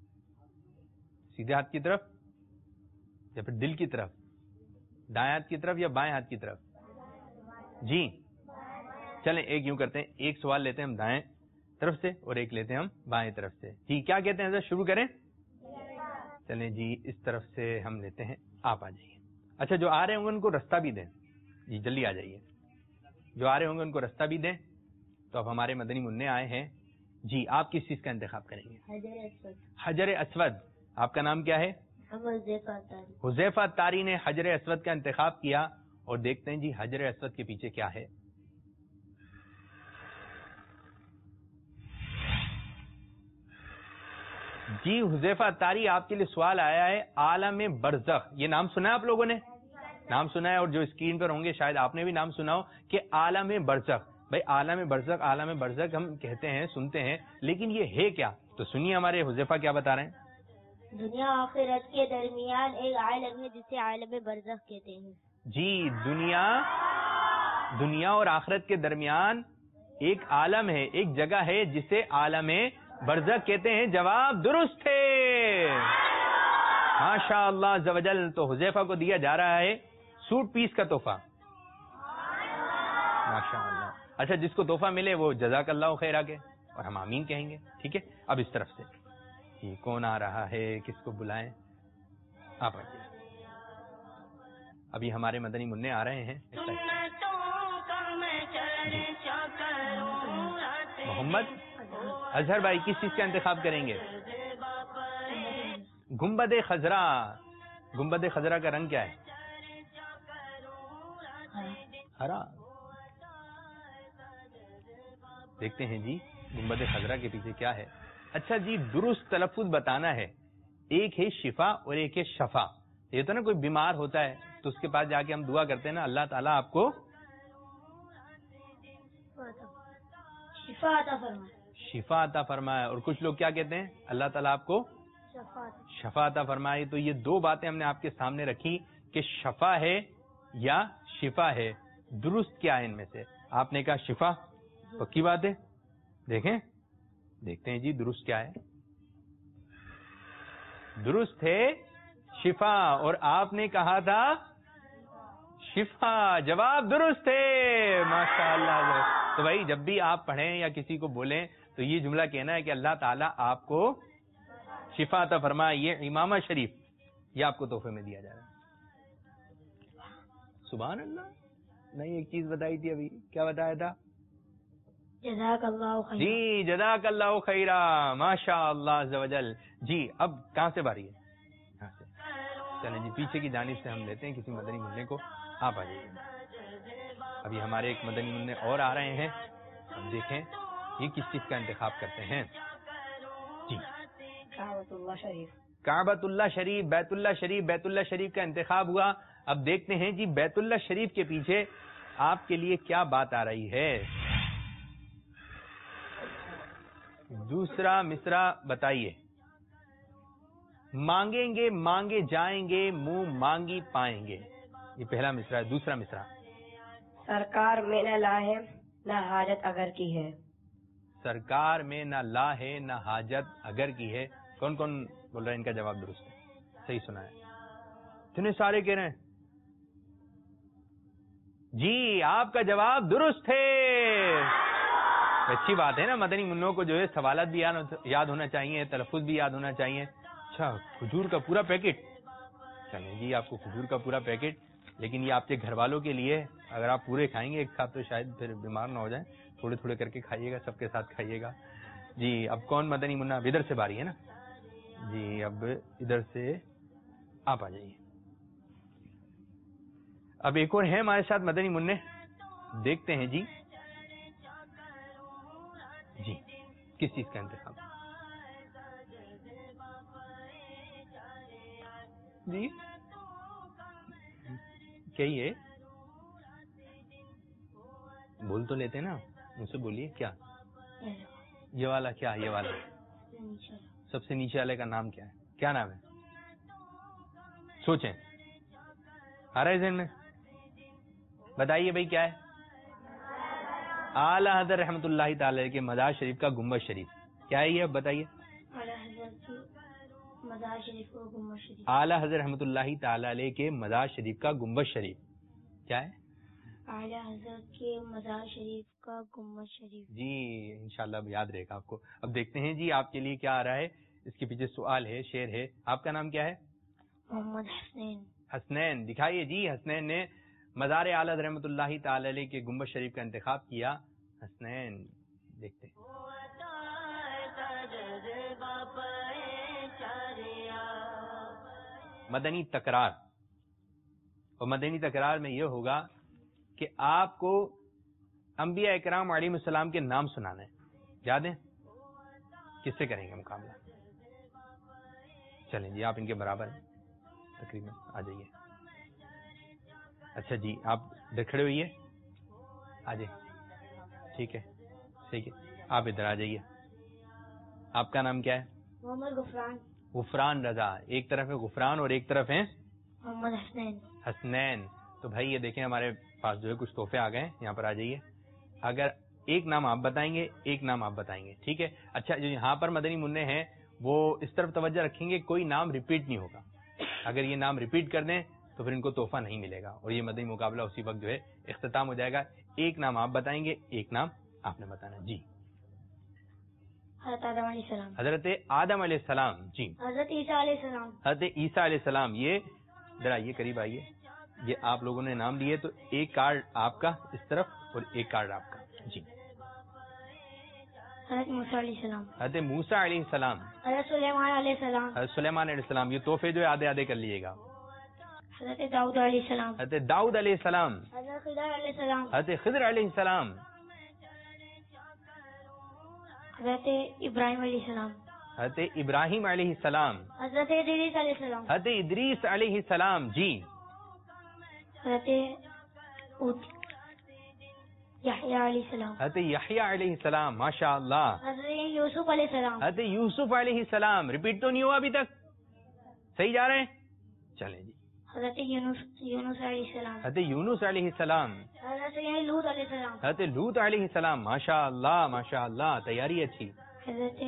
سیدھے ہاتھ کی طرف یا پھر دل کی طرف؟ دائیں ہاتھ کی طرف یا بائیں ہاتھ کی طرف؟ جی چلیں ایک یوں کرتے ہیں، ایک سوال لیتے ہیں ہم دائیں طرف سے اور ایک لیتے ہیں ہم بائیں طرف سے. جی کیا کہتے ہیں؟ شروع کریں. چلیں جی اس طرف سے ہم لیتے ہیں، آپ آ جائیے. اچھا جو آ رہے ہوں گے ان کو رستہ بھی دیں. جی جلدی آ جائیے. جو آ رہے ہوں گے ان کو رستہ بھی دیں. تو اب ہمارے مدنی منع آئے ہیں. جی آپ کس چیز کا انتخاب کریں گے؟ حجر اسود. حجر اسود. آپ کا نام کیا ہے؟ حذیفہ تاری. حذیفہ تاری نے حجر اسود کا انتخاب کیا. اور دیکھتے ہیں جی حجر اسود کے پیچھے کیا ہے. جی حذیفہ تاری آپ کے لیے سوال آیا ہے عالم برزخ. یہ نام سنا ہے آپ لوگوں نے؟ نام سنا ہے، اور جو اسکرین پر ہوں گے شاید آپ نے بھی نام سنا ہو کہ عالم برزخ. بھائی عالم برزخ، عالم برزخ ہم کہتے ہیں، سنتے ہیں، لیکن یہ ہے کیا؟ تو سنیے ہمارے حذیفہ کیا بتا رہے ہیں. دنیا آخرت کے درمیان ایک عالم ہے جسے عالم برزخ کہتے ہیں. جی دنیا دنیا اور آخرت کے درمیان ایک عالم ہے، ایک جگہ ہے جسے عالم برزخ کہتے ہیں. جواب درست ہے، ماشاء اللہ عز و جل. تو حذیفہ کو دیا جا رہا ہے سوٹ پیس کا تحفہ. ماشاء اللہ. اچھا جس کو تحفہ ملے وہ جزاک اللہ خیر کے، اور ہم آمین کہیں گے. ٹھیک ہے؟ اب اس طرف سے یہ کون آ رہا ہے، کس کو بلائیں؟ آپ آئیے. ابھی ہمارے مدنی منع آ رہے ہیں. محمد اظہر بھائی کس چیز کا انتخاب کریں گے؟ گنبد خضرا. گنبد خضرا کا رنگ کیا ہے؟ ہرا. دیکھتے ہیں جی گنبد خضرا کے پیچھے کیا ہے. اچھا جی درست تلفظ بتانا ہے. ایک ہے شفا اور ایک ہے شفا. یہ تو نا کوئی بیمار ہوتا ہے تو اس کے پاس جا کے ہم دعا کرتے ہیں نا، اللہ تعالیٰ آپ کو شفا عطا فرمائے. شفا عطا فرمائے. اور کچھ لوگ کیا کہتے ہیں؟ اللہ تعالیٰ آپ کو شفا عطا فرمائے. تو یہ دو باتیں ہم نے آپ کے سامنے رکھی کہ شفا ہے یا شفا ہے. درست کیا ہے ان میں سے؟ آپ نے کہا شفا. پکی بات ہے. دیکھیں دیکھتے ہیں جی درست کیا ہے. درست ہے شفا، اور آپ نے کہا تھا شفا. جواب درست ہے، ماشاء اللہ. تو تو بھائی جب بھی آپ پڑھیں یا کسی کو بولیں تو یہ جملہ کہنا ہے کہ اللہ تعالیٰ آپ کو شفا عطا فرمائے. یہ امامہ شریف یہ آپ کو تحفے میں دیا جا رہا ہے. سبحان اللہ. نہیں ایک چیز بتائی تھی ابھی, کیا بتایا تھا؟ جزاک اللہ خیر. جی جزاک اللہ خیرا, ماشاء اللہ عز و جل. جی اب کہاں سے باری ہے؟ کہاں سے؟ چلیں جی پیچھے کی جانب سے ہم لیتے ہیں کسی مدنی منع کو. آپ آ جائیے. ابھی ہمارے ایک مدنی منع اور آ رہے ہیں, ہم دیکھیں یہ کس چیز کا انتخاب کرتے ہیں. جی کعبۃ اللہ شریف. کعبۃ اللہ شریف, بیت اللہ شریف. بیت اللہ شریف کا انتخاب ہوا. اب دیکھتے ہیں جی بیت اللہ شریف کے پیچھے آپ کے لیے کیا بات آ رہی ہے. دوسرا مصرع بتائیے. مانگیں گے مانگے جائیں گے, منہ مانگی پائیں گے. یہ پہلا مصرع ہے. دوسرا مصرع. سرکار میں نہ لا ہے نہ حاجت اگر کی ہے. سرکار میں نہ لا ہے نہ حاجت اگر کی ہے. کون کون بول رہا ہے ان کا جواب درست ہے؟ صحیح سنا ہے. اتنے سارے کہہ رہے ہیں. جی آپ کا جواب درست ہے. اچھی بات ہے نا, مدنی منوں کو جو ہے سوالات بھی یاد ہونا چاہیے, تلفظ بھی یاد ہونا چاہیے. اچھا کھجور کا پورا پیکٹ. چلیں جی آپ کو کھجور کا پورا پیکٹ, لیکن یہ آپ کے گھر والوں کے لیے. اگر آپ پورے کھائیں گے ایک ساتھ تو شاید پھر بیمار نہ ہو جائیں. تھوڑے تھوڑے کر کے کھائیے گا, سب کے ساتھ کھائیے گا. جی اب کون مدنی منا؟ اب ادھر سے باری ہے نا. جی اب ادھر سے آپ آ جائیے. اب ایک اور ہے ہمارے ساتھ مدنی منع, دیکھتے ہیں جی. جی کس چیز کا انتخاب؟ جی کہیے, بول تو لیتے نا, مجھ سے بولیے. کیا یہ والا؟ کیا یہ والا سب سے نیچے والے کا نام کیا ہے؟ کیا نام ہے؟ سوچیں, آ رہا ہے ذہن میں؟ بتائیے بھائی کیا ہے؟ اعلیٰ حضرت رحمۃ اللہ تعالی کے مزار شریف کا گنبد شریف. کیا ہے یہ؟ اب بتائیے. مزار شریف کو گنبد شریف. اعلیٰ حضرت رحمۃ اللہ تعالی علیہ کے مزار شریف کا گنبد شریف کیا ہے؟ اعلیٰ حضرت کے مزار شریف کا گنبد شریف. جی انشاءاللہ اب یاد رہے گا آپ کو. اب دیکھتے ہیں جی آپ کے لیے کیا آ رہا ہے. اس کے پیچھے سوال ہے, شعر ہے. آپ کا نام کیا ہے؟ محمد حسنین. حسنین. دکھائیے جی. حسنین نے مزار اعلیٰ رحمۃ اللہ تعالی علیہ کے گنبد شریف کا انتخاب کیا. حسنین دیکھتے ہیں. مدنی تکرار, اور مدنی تکرار میں یہ ہوگا کہ آپ کو انبیاء اکرام علیہ السلام کے نام سنانے ہیں. یاد ہے؟ کس سے کریں گے مقابلہ؟ چلیں جی آپ ان کے برابر ہیں تقریباً. آ جائیے. اچھا جی آپ ادھر کھڑے ہوئیے, آ جائیے. ٹھیک ہے ٹھیک ہے, آپ ادھر آ جائیے. آپ کا نام کیا ہے؟ محمد غفران. غفران رضا. ایک طرف ہے غفران اور ایک طرف ہے محمد حسنین. حسنین. تو بھائی یہ دیکھیں ہمارے پاس جو ہے کچھ تحفے آ گئے ہیں. یہاں پر آ جائیے. اگر ایک نام آپ بتائیں گے, ایک نام آپ بتائیں گے, ٹھیک ہے؟ اچھا جو یہاں پر مدنی منع ہیں وہ اس طرف توجہ رکھیں گے, کوئی نام ریپیٹ نہیں ہوگا. اگر یہ نام ریپیٹ کر دیں تو پھر ان کو تحفہ نہیں ملے گا, اور یہ مدنی مقابلہ اسی وقت جو ہے اختتام ہو جائے گا. ایک نام آپ بتائیں گے, ایک نام آپ نے بتانا. جی حضرت آدم علیہ السلام. حضرت آدم علیہ السلام. جی حضرت عیسیٰ علیہ السلام. حضرت عیسیٰ علیہ السلام. یہ ذرا یہ قریب آئیے. یہ آپ لوگوں نے نام لیے تو ایک کارڈ آپ کا اس طرف اور ایک کارڈ آپ کا. جی حضرت موسیٰ علیہ السلام. حضرت موسیٰ علیہ السلام. حضرت سلیمان علیہ السلام. حضرت سلیمان علیہ السلام. یہ تحفے جو ہے آدھے آدھے کر لیے گا. حضرت داؤد علیہ السلام. حضرت داؤد علیہ السلام. حضرت خضر علیہ السلام. حضرت خضر علیہ السلام. حضرت ابراہیم علیہ السلام. حضرت ابراہیم علیہ السلام. حضرت ادریس علیہ السلام. حضرت ادریس علیہ السلام. جی حضرت یحییٰ علیہ السلام. حضرت یحییٰ علیہ السلام. ماشاء اللہ. حضرت یوسف علیہ السلام. حضرت یوسف علیہ السلام. ریپیٹ تو نہیں ہوا ابھی تک, صحیح جا رہے ہیں؟ چلیں جی. حضرت یونس یونس علیہ السلام. حضرت یونس علیہ السلام. حضرت لوط علیہ السلام. حضرت لوط علیہ السلام. ماشاء اللہ ماشاء اللہ, تیاری اچھی. حضرت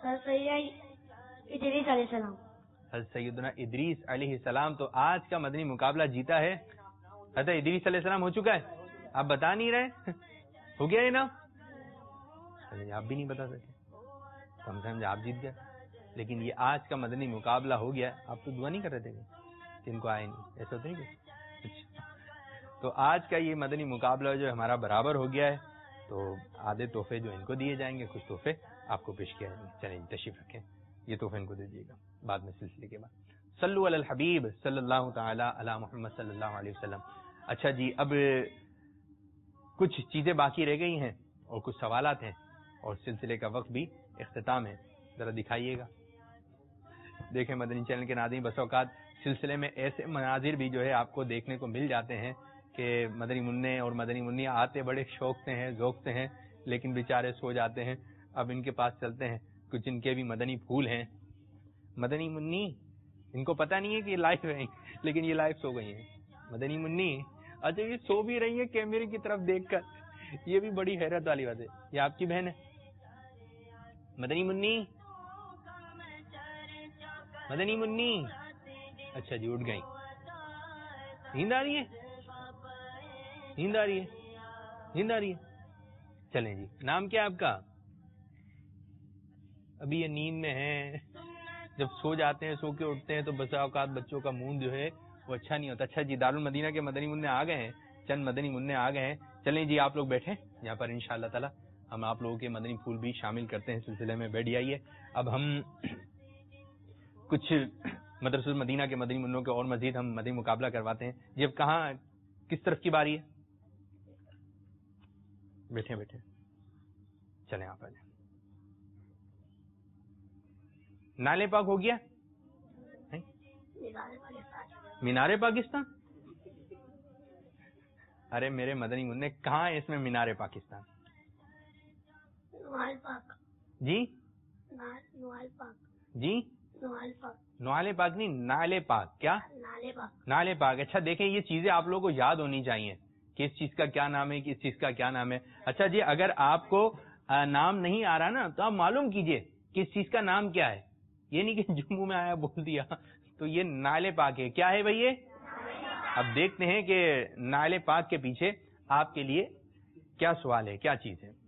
इदरीस अलैहिस्सलाम। حضرت سیدنا ادریس علیہ السلام. تو آج کا مدنی مقابلہ جیتا ہے حضرت ادریس علیہ السلام. ہو چکا ہے؟ آپ بتا نہیں رہے؟ ہو گیا ہے نا؟ آپ بھی نہیں بتا سکے، کم سے کم آپ جیت گئے. لیکن یہ آج کا مدنی مقابلہ ہو گیا. آپ تو دعا نہیں کر رہے تھے کہ ان کو آئے نہیں، ایسا تو نہیں کہ. تو آج کا یہ مدنی مقابلہ جو ہمارا برابر ہو گیا ہے، تو آدھے تحفے جو ان کو دیے جائیں گے، کچھ تحفے آپ کو پیش کیا جائیں گے. چلیں تشریف رکھیں، یہ تحفے ان کو دے دیجیے گا بعد میں سلسلے کے بعد. صلو علی الحبیب صلی اللہ تعالی علی محمد صلی اللہ علیہ وسلم. اچھا جی، اب کچھ چیزیں باقی رہ گئی ہیں اور کچھ سوالات ہیں اور سلسلے کا وقت بھی اختتام ہے. ذرا دکھائیے گا. دیکھیں مدنی چینل کے ناظرین، بس اوقات سلسلے میں ایسے مناظر بھی جو ہے آپ کو دیکھنے کو مل جاتے ہیں کہ مدنی منع اور مدنی منی آتے بڑے شوق سے ہیں، ذوق سے ہیں، لیکن بیچارے سو جاتے ہیں. اب ان کے پاس چلتے ہیں. کچھ ان کے بھی مدنی پھول ہیں، مدنی منی، ان کو پتہ نہیں ہے کہ یہ لائف ہے، لیکن یہ لائف سو گئی ہیں. مدنی منی اچھا یہ سو بھی رہی ہے کیمرے کی طرف دیکھ کر، یہ بھی بڑی حیرت والی بات ہے. یہ آپ کی بہن ہے مدنی منی؟ مدنی منی اچھا جی، اٹھ گئی. نیند آ رہی ہے؟ نیند آ رہی ہے؟ نیند آ رہی ہے؟ چلیں جی. نام کیا آپ کا؟ ابھی یہ نیند میں ہیں. جب سو جاتے ہیں، سو کے اٹھتے ہیں تو بسا اوقات بچوں کا مون جو ہے وہ اچھا نہیں ہوتا. اچھا جی، دارالمدینہ کے مدنی منع آ گئے ہیں، چند مدنی منع آ گئے ہیں. چلیں جی آپ لوگ بیٹھیں یہاں پر، انشاءاللہ تعالی ہم آپ لوگوں کے مدنی پھول بھی شامل کرتے ہیں سلسلے میں. بیٹھ جائیے. اب ہم کچھ مدرسہ المدینہ کے مدنی منوں کے اور مزید ہم مدنی مقابلہ کرواتے ہیں. جی اب کہاں، کس طرف کی باری ہے؟ بیٹھے بیٹھے چلیں آپ آ جائیں. نالے پاک ہو گیا؟ مینار پاکستان؟ ارے میرے مدنی منع کہاں ہے اس میں مینار پاکستان؟ جی جی نوال پاک نہیں، نالے پاک. کیا؟ نالے پاک. اچھا دیکھیں یہ چیزیں آپ لوگوں کو یاد ہونی چاہیے کہ اس چیز کا کیا نام ہے، کس چیز کا کیا نام ہے. اچھا جی، اگر آپ کو نام نہیں آ رہا نا تو آپ معلوم کیجئے کہ اس چیز کا نام کیا ہے. یہ نہیں کہ جموں میں آیا بول دیا. تو یہ نالے پاک ہے. کیا ہے بھائی یہ؟ اب دیکھتے ہیں کہ نالے پاک کے پیچھے آپ کے لیے کیا سوال ہے، کیا چیز ہے.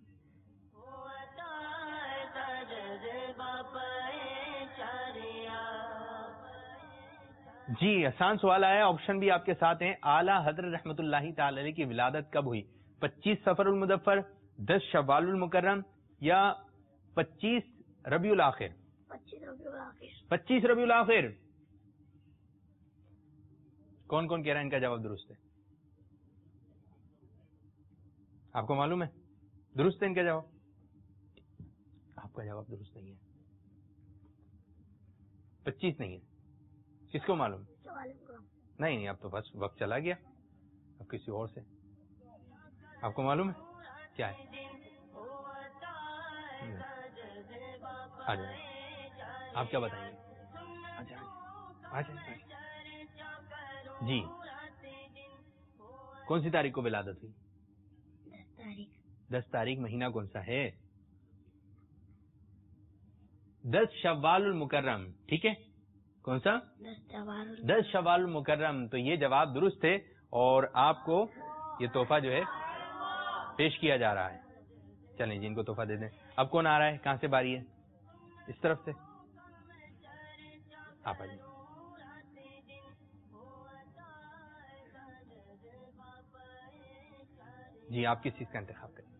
جی آسان سوال آیا. آپشن بھی آپ کے ساتھ ہیں. اعلیٰ حضرت رحمت اللہ تعالی علیہ کی ولادت کب ہوئی؟ پچیس سفر المظفر، دس شوال المکرم یا پچیس ربیع الاخر؟ پچیس ربیع الاخر. کون کون کہہ رہا ہے ان کا جواب درست ہے؟ آپ کو معلوم ہے درست ہے ان کا جواب؟ آپ کا جواب درست نہیں ہے. پچیس نہیں ہے. کس کو معلوم؟ نہیں نہیں، اب تو بس وقت چلا گیا. اب کسی اور سے. آپ کو معلوم ہے کیا ہے؟ آ جائیں. آپ کیا بتائیں گے؟ آ جائیں آ جائیں. جی کون سی تاریخ کو ولادت ہوئی؟ دس تاریخ. مہینہ کون سا ہے؟ دس شوال المکرم. ٹھیک ہے، کون سا؟ دس شوال المکرم. تو یہ جواب درست ہے اور آپ کو یہ تحفہ جو ہے پیش کیا جا رہا ہے. چلیں جی ان کو تحفہ دے دیں. اب کون آ رہا ہے؟ کہاں سے باری ہے؟ اس طرف سے آپ آئیے. جی آپ کس چیز کا انتخاب کریں؟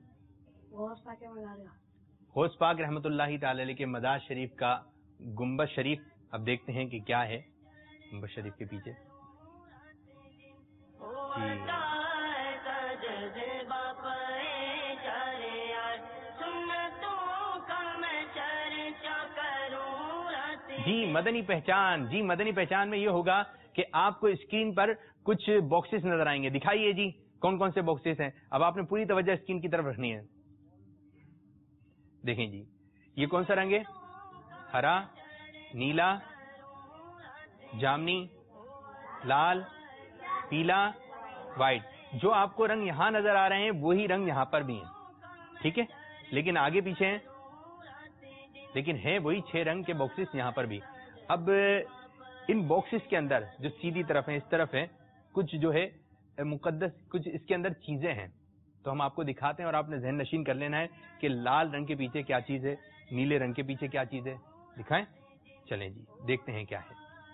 غوث پاک رحمت اللہ تعالی علیہ کے مزار شریف کا گنبد شریف. اب دیکھتے ہیں کہ کیا ہے گنبد شریف کے پیچھے. جی مدنی پہچان. جی مدنی پہچان میں یہ ہوگا کہ آپ کو اسکرین پر کچھ باکسز نظر آئیں گے. دکھائیے جی کون کون سے باکسز ہیں. اب آپ نے پوری توجہ اسکرین کی طرف رکھنی ہے. دیکھیں جی یہ کون سا رنگ ہے؟ ہرا، نیلا، جامنی، لال، پیلا، وائٹ. جو آپ کو رنگ یہاں نظر آ رہے ہیں وہی رنگ یہاں پر بھی ہیں. ٹھیک ہے، لیکن آگے پیچھے ہیں. لیکن ہیں وہی چھ رنگ کے باکسز یہاں پر بھی. اب ان باکسز کے اندر جو سیدھی طرف ہیں اس طرف ہیں کچھ جو ہے مقدس کچھ اس کے اندر چیزیں ہیں, تو ہم آپ کو دکھاتے ہیں اور آپ نے ذہن نشین کر لینا ہے کہ لال رنگ کے پیچھے کیا چیز ہے, نیلے رنگ کے پیچھے کیا چیز ہے. دکھائیں, چلیں جی دیکھتے ہیں کیا ہے.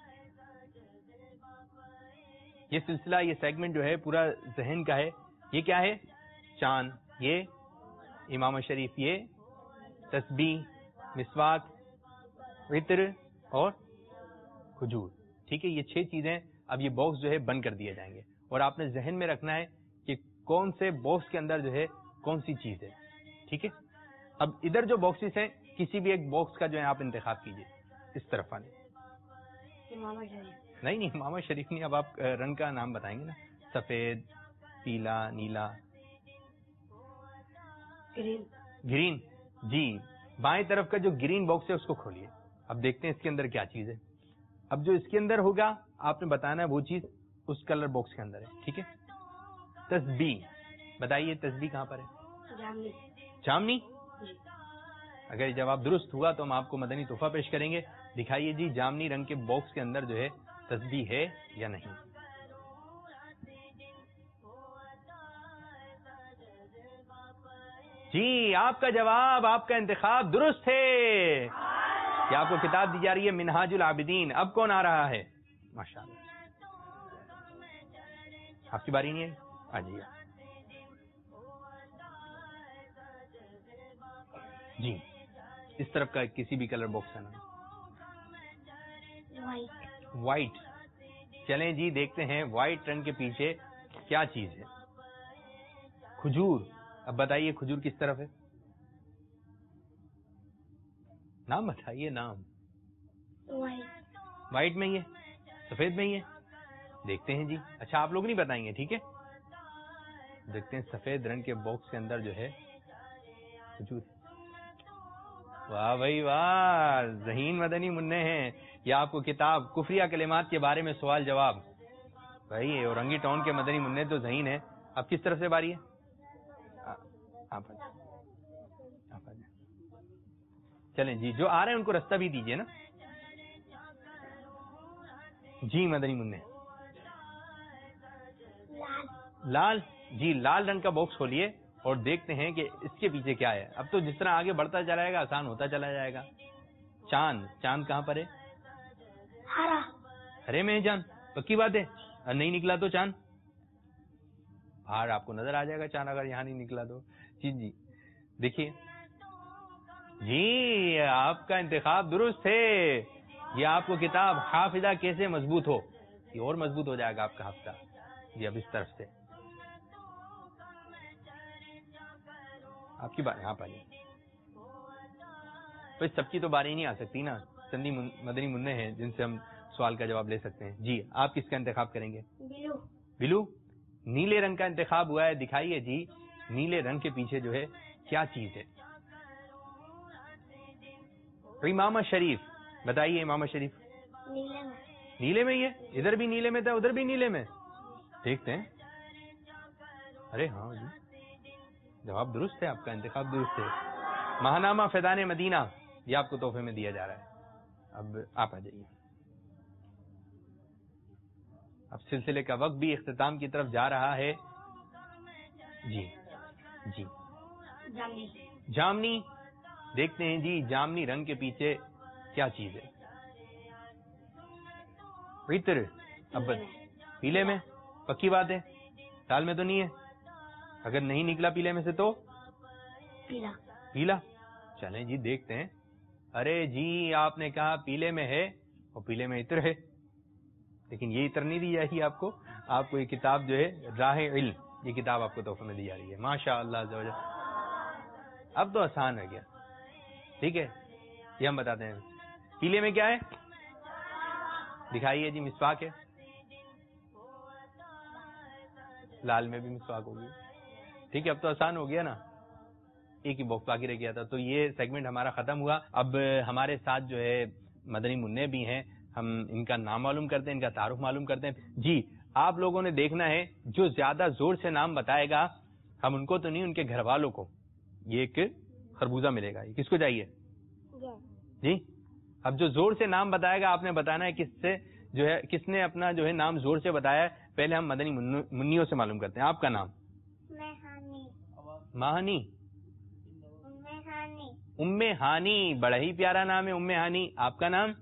یہ سلسلہ یہ سیگمنٹ جو ہے پورا ذہن کا ہے. یہ کیا ہے؟ چاند, یہ امام شریف, یہ تسبیح, مسواک, عطر اور کھجور. ٹھیک ہے, یہ چھ چیزیں اب یہ باکس جو ہے بند کر دیے جائیں گے اور آپ نے ذہن میں رکھنا ہے کہ کون سے باکس کے اندر جو ہے کون سی چیز ہے. ٹھیک ہے, اب ادھر جو باکسز ہیں کسی بھی ایک باکس کا جو ہے آپ انتخاب کیجئے. اس طرف آنے, نہیں نہیں امام شریف نہیں, اب آپ رنگ کا نام بتائیں گے نا. سفید, پیلا, نیلا, گرین. جی بائیں طرف کا جو گرین باکس ہے اس کو کھولیے. اب دیکھتے ہیں اس کے اندر کیا چیز ہے. اب جو اس کے اندر ہوگا آپ نے بتانا ہے وہ چیز اس کلر باکس کے اندر ہے. ٹھیک ہے, تسبیح, بتائیے تسبیح کہاں پر ہے؟ جامنی. اگر جواب درست ہوا تو ہم آپ کو مدنی تحفہ پیش کریں گے. دکھائیے جی جامنی رنگ کے باکس کے اندر جو ہے تسبیح ہے یا نہیں. جی آپ کا جواب, آپ کا انتخاب درست ہے. یہ آپ کو کتاب دی جا رہی ہے منہاج العابدین. اب کون آ رہا ہے؟ ماشاءاللہ, آپ کی باری نہیں ہے. آ جائیے جی, اس طرف کا کسی بھی کلر باکس ہے نا. وائٹ. چلیں جی دیکھتے ہیں وائٹ رنگ کے پیچھے کیا چیز ہے. کھجور. اب بتائیے کھجور کس طرف ہے؟ نام بتائیے, نام. وائٹ میں ہی ہے, سفید میں ہی ہے. دیکھتے ہیں جی. اچھا آپ لوگ نہیں بتائیں گے, ٹھیک ہے. دیکھتے ہیں سفید رنگ کے باکس کے اندر جو ہے کھجور. واہ بھائی واہ, ذہین مدنی منع ہیں. یہ آپ کو کتاب کفریہ کلمات کے بارے میں سوال جواب. بھائی اورنگی ٹاؤن کے مدنی منع تو ذہین ہے. اب کس طرف سے باری ہے؟ آپ چلیں جی, جو آ رہے ہیں ان کو رستہ بھی دیجئے نا. جی مدنی منع. لال. جی لال رنگ کا باکس کھولیے اور دیکھتے ہیں کہ اس کے پیچھے کیا ہے. اب تو جس طرح آگے بڑھتا چلا جائے گا آسان ہوتا چلا جائے گا. چاند. چاند کہاں پر ہے؟ ہرا. ہرے میں ہے چاند, پکی بات ہے. اور نہیں نکلا تو چاند باہر آپ کو نظر آ جائے گا. چاند اگر یہاں نہیں نکلا تو. جی جی دیکھیے جی آپ کا انتخاب درست ہے. یہ آپ کو کتاب حافظہ کیسے مضبوط ہو, یہ اور مضبوط ہو جائے گا آپ کا حافظہ. جی اب اس طرف سے آپ کی بات یہاں پر ہے. سب کی تو باری نہیں آ سکتی نا, چندی مدنی منع ہیں جن سے ہم سوال کا جواب لے سکتے ہیں. جی آپ کس کا انتخاب کریں گے؟ بلو. بلو. نیلے رنگ کا انتخاب ہوا ہے. دکھائیے جی نیلے رنگ کے پیچھے جو ہے کیا چیز ہے. امام شریف. بتائیے امام شریف. نیلے میں. نیلے میں ہی ہے. ادھر بھی نیلے میں تھا, ادھر بھی نیلے میں. دیکھتے ہیں. ارے ہاں جی جواب درست ہے, آپ کا انتخاب درست ہے. ماہنامہ فیضان مدینہ یہ آپ کو تحفے میں دیا جا رہا ہے. اب آپ آ جائیے. اب سلسلے کا وقت بھی اختتام کی طرف جا رہا ہے. جی جی جامنی. جامنی. دیکھتے ہیں جی جامنی رنگ کے پیچھے کیا چیز ہے. عطر. اب پیلے میں, پکی بات ہے. لال میں تو نہیں ہے. اگر نہیں نکلا پیلے میں سے تو پیلا. پیلا. چلیں جی دیکھتے ہیں. ارے جی آپ نے کہا پیلے میں ہے اور پیلے میں عطر ہے, لیکن یہ عطر نہیں دی جائے گی آپ کو. آپ کو یہ کتاب جو ہے راہ علم, یہ کتاب آپ کو تحفے میں دی جا رہی ہے. ماشاء اللہ عز و جل. اب تو آسان ہو گیا. ٹھیک ہے, یہ ہم بتاتے ہیں. پیلے میں کیا ہے؟ دکھائیے جی. مسواک ہے. لال میں بھی مسواک ہوگی. ٹھیک ہے, اب تو آسان ہو گیا نا. ایک ہی باکس باقی رہ گیا تھا. تو یہ سیگمنٹ ہمارا ختم ہوا. اب ہمارے ساتھ جو ہے مدنی منع بھی ہیں, ہم ان کا نام معلوم کرتے ہیں, ان کا تعارف معلوم کرتے ہیں. جی آپ لوگوں نے دیکھنا ہے جو زیادہ زور سے نام بتائے گا, ہم ان کو تو نہیں, ان کے گھر والوں کو یہ ایک خربوزہ ملے گا. یہ کس کو چاہیے؟ جی اب جو زور سے نام بتائے گا آپ نے بتانا ہے کس سے جو ہے کس نے اپنا جو ہے نام زور سے بتایا ہے. پہلے ہم مدنی منیوں سے معلوم کرتے ہیں. آپ کا نام؟ ماہانی. ام ہانی, بڑا ہی پیارا نام ہے ام ہانی. آپ کا نام؟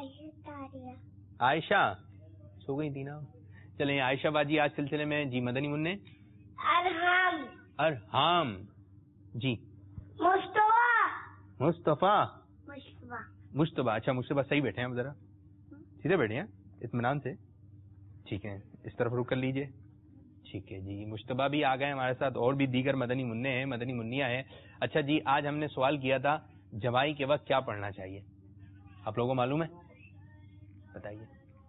عائشہ. سو گئی تھی نا. چلیں عائشہ باجی آج سلسلے میں جی مدنی منع. ارحم. ارحام. جی مصطفیٰ. مصطفیٰ. مصطفیٰ. مشتبہ. اچھا مشتبہ صحیح بیٹھے ہیں آپ, ذرا سیدھے بیٹھے ہیں اطمینان سے. ٹھیک ہے اس طرف رک کر لیجئے. ٹھیک ہے جی مشتبہ بھی آ گئے ہمارے ساتھ, اور بھی دیگر مدنی منع ہیں, مدنی منیا ہیں. اچھا جی آج ہم نے سوال کیا تھا جوائی کے وقت کیا پڑھنا چاہیے, آپ لوگوں کو معلوم ہے؟ بتائیے.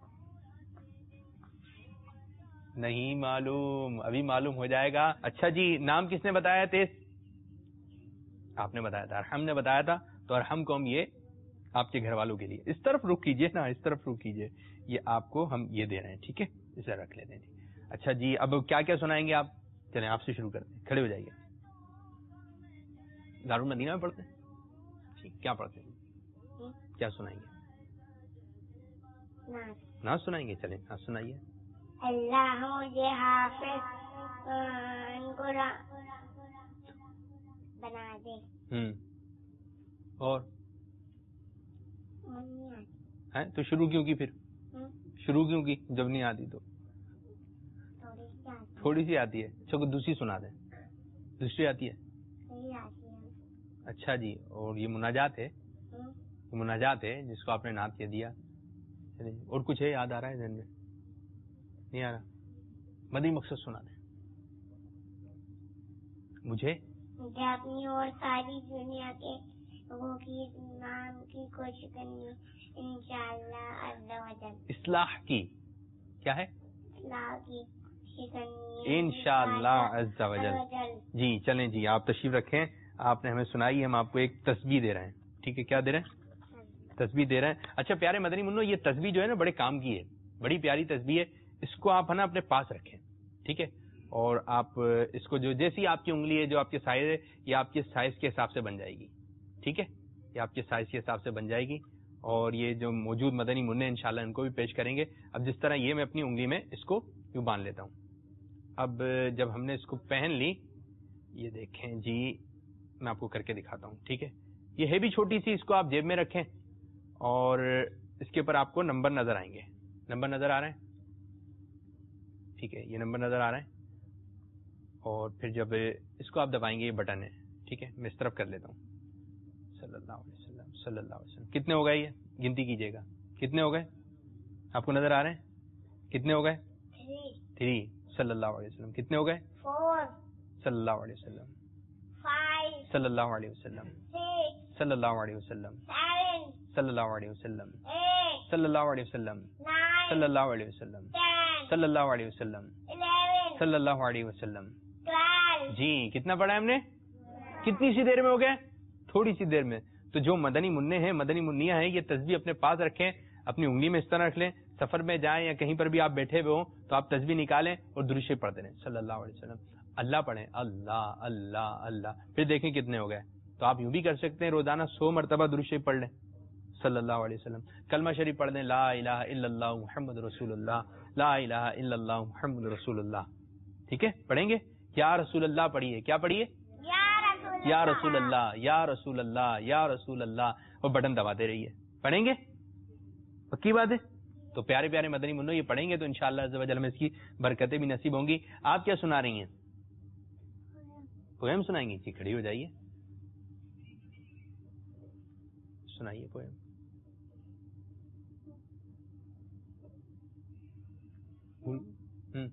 نہیں معلوم, ابھی معلوم ہو جائے گا. اچھا جی نام کس نے بتایا تیز؟ آپ نے بتایا تھا, ارحم نے بتایا تھا. تو ارحم کو ہم یہ آپ کے گھر والوں کے لیے اس طرف رک کیجئے نا, اس طرف رک کیجئے, یہ آپ کو ہم یہ دے رہے ہیں. ٹھیک ہے اسے رکھ لیتے ہیں. اچھا جی اب کیا کیا سنائیں گے آپ؟ چلیں آپ سے شروع کرتے ہیں, کھڑے ہو جائیے. دارالمدینہ میں پڑھتے ہیں؟ ٹھیک, کیا پڑھتے ہیں, کیا سنائیں گے؟ نعت سنائیں گے. چلیں نعت سنائیے. اللہ مجھے حافظ بنا دے. ہوں اور ہیں تو شروع کیوں کی, پھر شروع کیوں کی جب نہیں آتی تو؟ تھوڑی سی آتی ہے. اچھا کوئی دوسری سنا دیں. دوسری آتی ہے؟ اچھا جی اور یہ مناجات ہے, یہ مناجات ہے جس کو آپ نے نعت کہہ دیا. اور کچھ ہے یاد آ رہا ہے ذہن میں؟ نہیں آ رہا. مدنی مقصد سنا دیں مجھے. مجھے اپنی اور ساری دنیا کے لوگوں کی نام کی کوشش کرنی انشاءاللہ عز و جل. اصلاح کی کیا ہے؟ اصلاح کی انشاءاللہ عز و جل. جی چلیں جی آپ تشریف رکھیں. آپ نے ہمیں سنائی, ہم آپ کو ایک تسبیح دے رہے ہیں. ٹھیک ہے کیا دے رہے ہیں؟ تسبیح دے رہے ہیں. اچھا پیارے مدنی منو یہ تسبیح جو ہے نا بڑے کام کی ہے, بڑی پیاری تسبیح ہے. اس کو آپ ہے نا اپنے پاس رکھیں. ٹھیک ہے اور آپ اس کو جو جیسی آپ کی انگلی ہے جو آپ کے سائز ہے یہ آپ کے سائز کے حساب سے بن جائے گی. ٹھیک ہے یہ آپ کے سائز کے حساب سے بن جائے گی. اور یہ جو موجود مدنی منع انشاءاللہ ان کو بھی پیش کریں گے. اب جس طرح یہ میں اپنی انگلی میں اس کو یوں باندھ لیتا ہوں. اب جب ہم نے اس کو پہن لی, یہ دیکھیں جی میں آپ کو کر کے دکھاتا ہوں. ٹھیک ہے یہ ہے بھی چھوٹی سی, اس کو آپ جیب میں رکھیں اور اس کے اوپر آپ کو نمبر نظر آئیں گے. نمبر نظر آ رہے ہیں؟ ٹھیک ہے یہ نمبر نظر آ رہے ہیں. اور پھر جب اس کو آپ دبائیں گے یہ بٹن ہے. ٹھیک ہے میں اس طرف کر لیتا ہوں. صلی اللہ علیہ وسلم صلی اللہ علیہ وسلم. کتنے ہو گئے یہ گنتی کیجئے گا. کتنے ہو گئے آپ کو نظر آ رہے ہیں؟ کتنے ہو گئے؟ تھری. صلی اللہ علیہ وسلم. کتنے ہو گئے؟ فور. صلی اللہ علیہ وسلم. فائیو. صلی اللہ علیہ وسلم. سکس. صلی اللہ علیہ وسلم. سیون. صلی اللہ علیہ وسلم. ایٹ. صلی اللہ علیہ وسلم. نائن. صلی اللہ علیہ وسلم. ٹین. صلی اللہ علیہ وسلم. الیون. صلی اللہ علیہ وسلم. ٹویلو. جی کتنا پڑھا ہے ہم نے؟ کتنی سی دیر میں ہو گئے؟ تھوڑی سی دیر میں. تو جو مدنی منع ہیں مدنی منیا ہیں یہ تسبیح اپنے پاس رکھیں, اپنی انگلی میں اس طرح رکھ لیں. سفر میں جائیں یا کہیں پر بھی آپ بیٹھے ہوئے ہوں تو آپ تسبیح نکالیں اور درود شریف پڑھتے رہیں. صلی اللہ علیہ وسلم. اللہ پڑھیں اللہ اللہ اللہ. پھر دیکھیں کتنے ہو گئے. تو آپ یوں بھی کر سکتے ہیں روزانہ سو مرتبہ درود شریف پڑھ لیں صلی اللہ علیہ وسلم. کلمہ شریف پڑھ لیں لا الہ الا اللہ محمد رسول اللہ, لا الہ الا اللہ محمد رسول اللہ. ٹھیک ہے پڑھیں گے. یا رسول اللہ پڑھیے. کیا پڑھیے؟ یا رسول اللہ یا رسول اللہ یا رسول اللہ. اور بٹن دباتے رہیے. پڑھیں گے پکی بات ہے. تو پیارے پیارے مدنی منو یہ پڑھیں گے تو انشاءاللہ عز و جل میں اس کی برکتیں بھی نصیب ہوں گی. آپ کیا سنا رہی ہیں؟ پویم سنائیں گی. جی کھڑی ہو جائیے سنائیے پویم. ہوں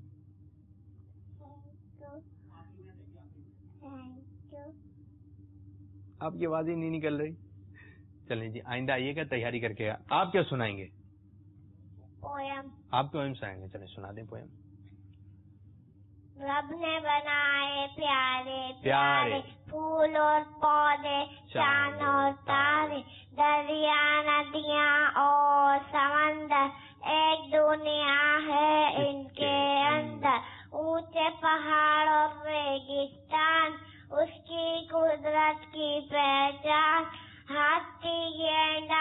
آپ کی آواز ہی نہیں نکل رہی. چلیں جی آئندہ آئیے گا تیاری کر کے. آپ کیا سنائیں گے؟ پویم. آپ پویم سنائیں گے. چلیں سنا دیں پویم. رب نے بنائے پیارے پیارے پھول اور پودے, چاند اور تارے, دریا ندیاں اور سمندر, ایک دنیا ہے ان کے اندر. اونچے پہاڑ اور ریگستان اس کی قدرت کی پہچان. ہاتھی گینڈا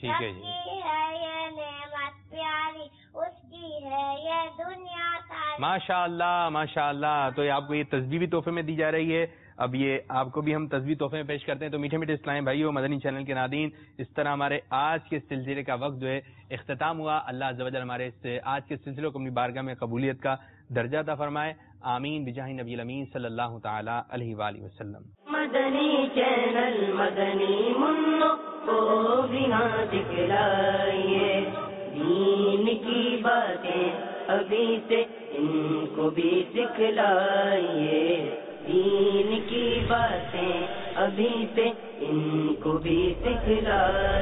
ٹھیک ہے جی. کی ہے یہ نعمت پیاری، اس کی ہے یہ دنیا ساری. ماشاء اللہ ماشاء اللہ. تو یہ آپ کو یہ تسبیح بھی تحفے میں دی جا رہی ہے. اب یہ آپ کو بھی ہم تسبیح تحفے میں پیش کرتے ہیں. تو میٹھے میٹھے اسلامی بھائیو، مدنی چینل کے ناظرین، اس طرح ہمارے آج کے سلسلے کا وقت جو ہے اختتام ہوا. اللہ عز و جل ہمارے اس آج کے سلسلے کو اپنی بارگاہ میں قبولیت کا درجہ عطا فرمائے. آمین بجاہ نبی الامین صلی اللہ تعالی علیہ وآلہ وسلم. مدنی چینل مدنی منوں کو بھی نہ دکھلائیے، دین کی باتیں ابھی سے ان کو بھی سکھلائیے، دین کی باتیں ابھی سے ان کو بھی سکھلائیے.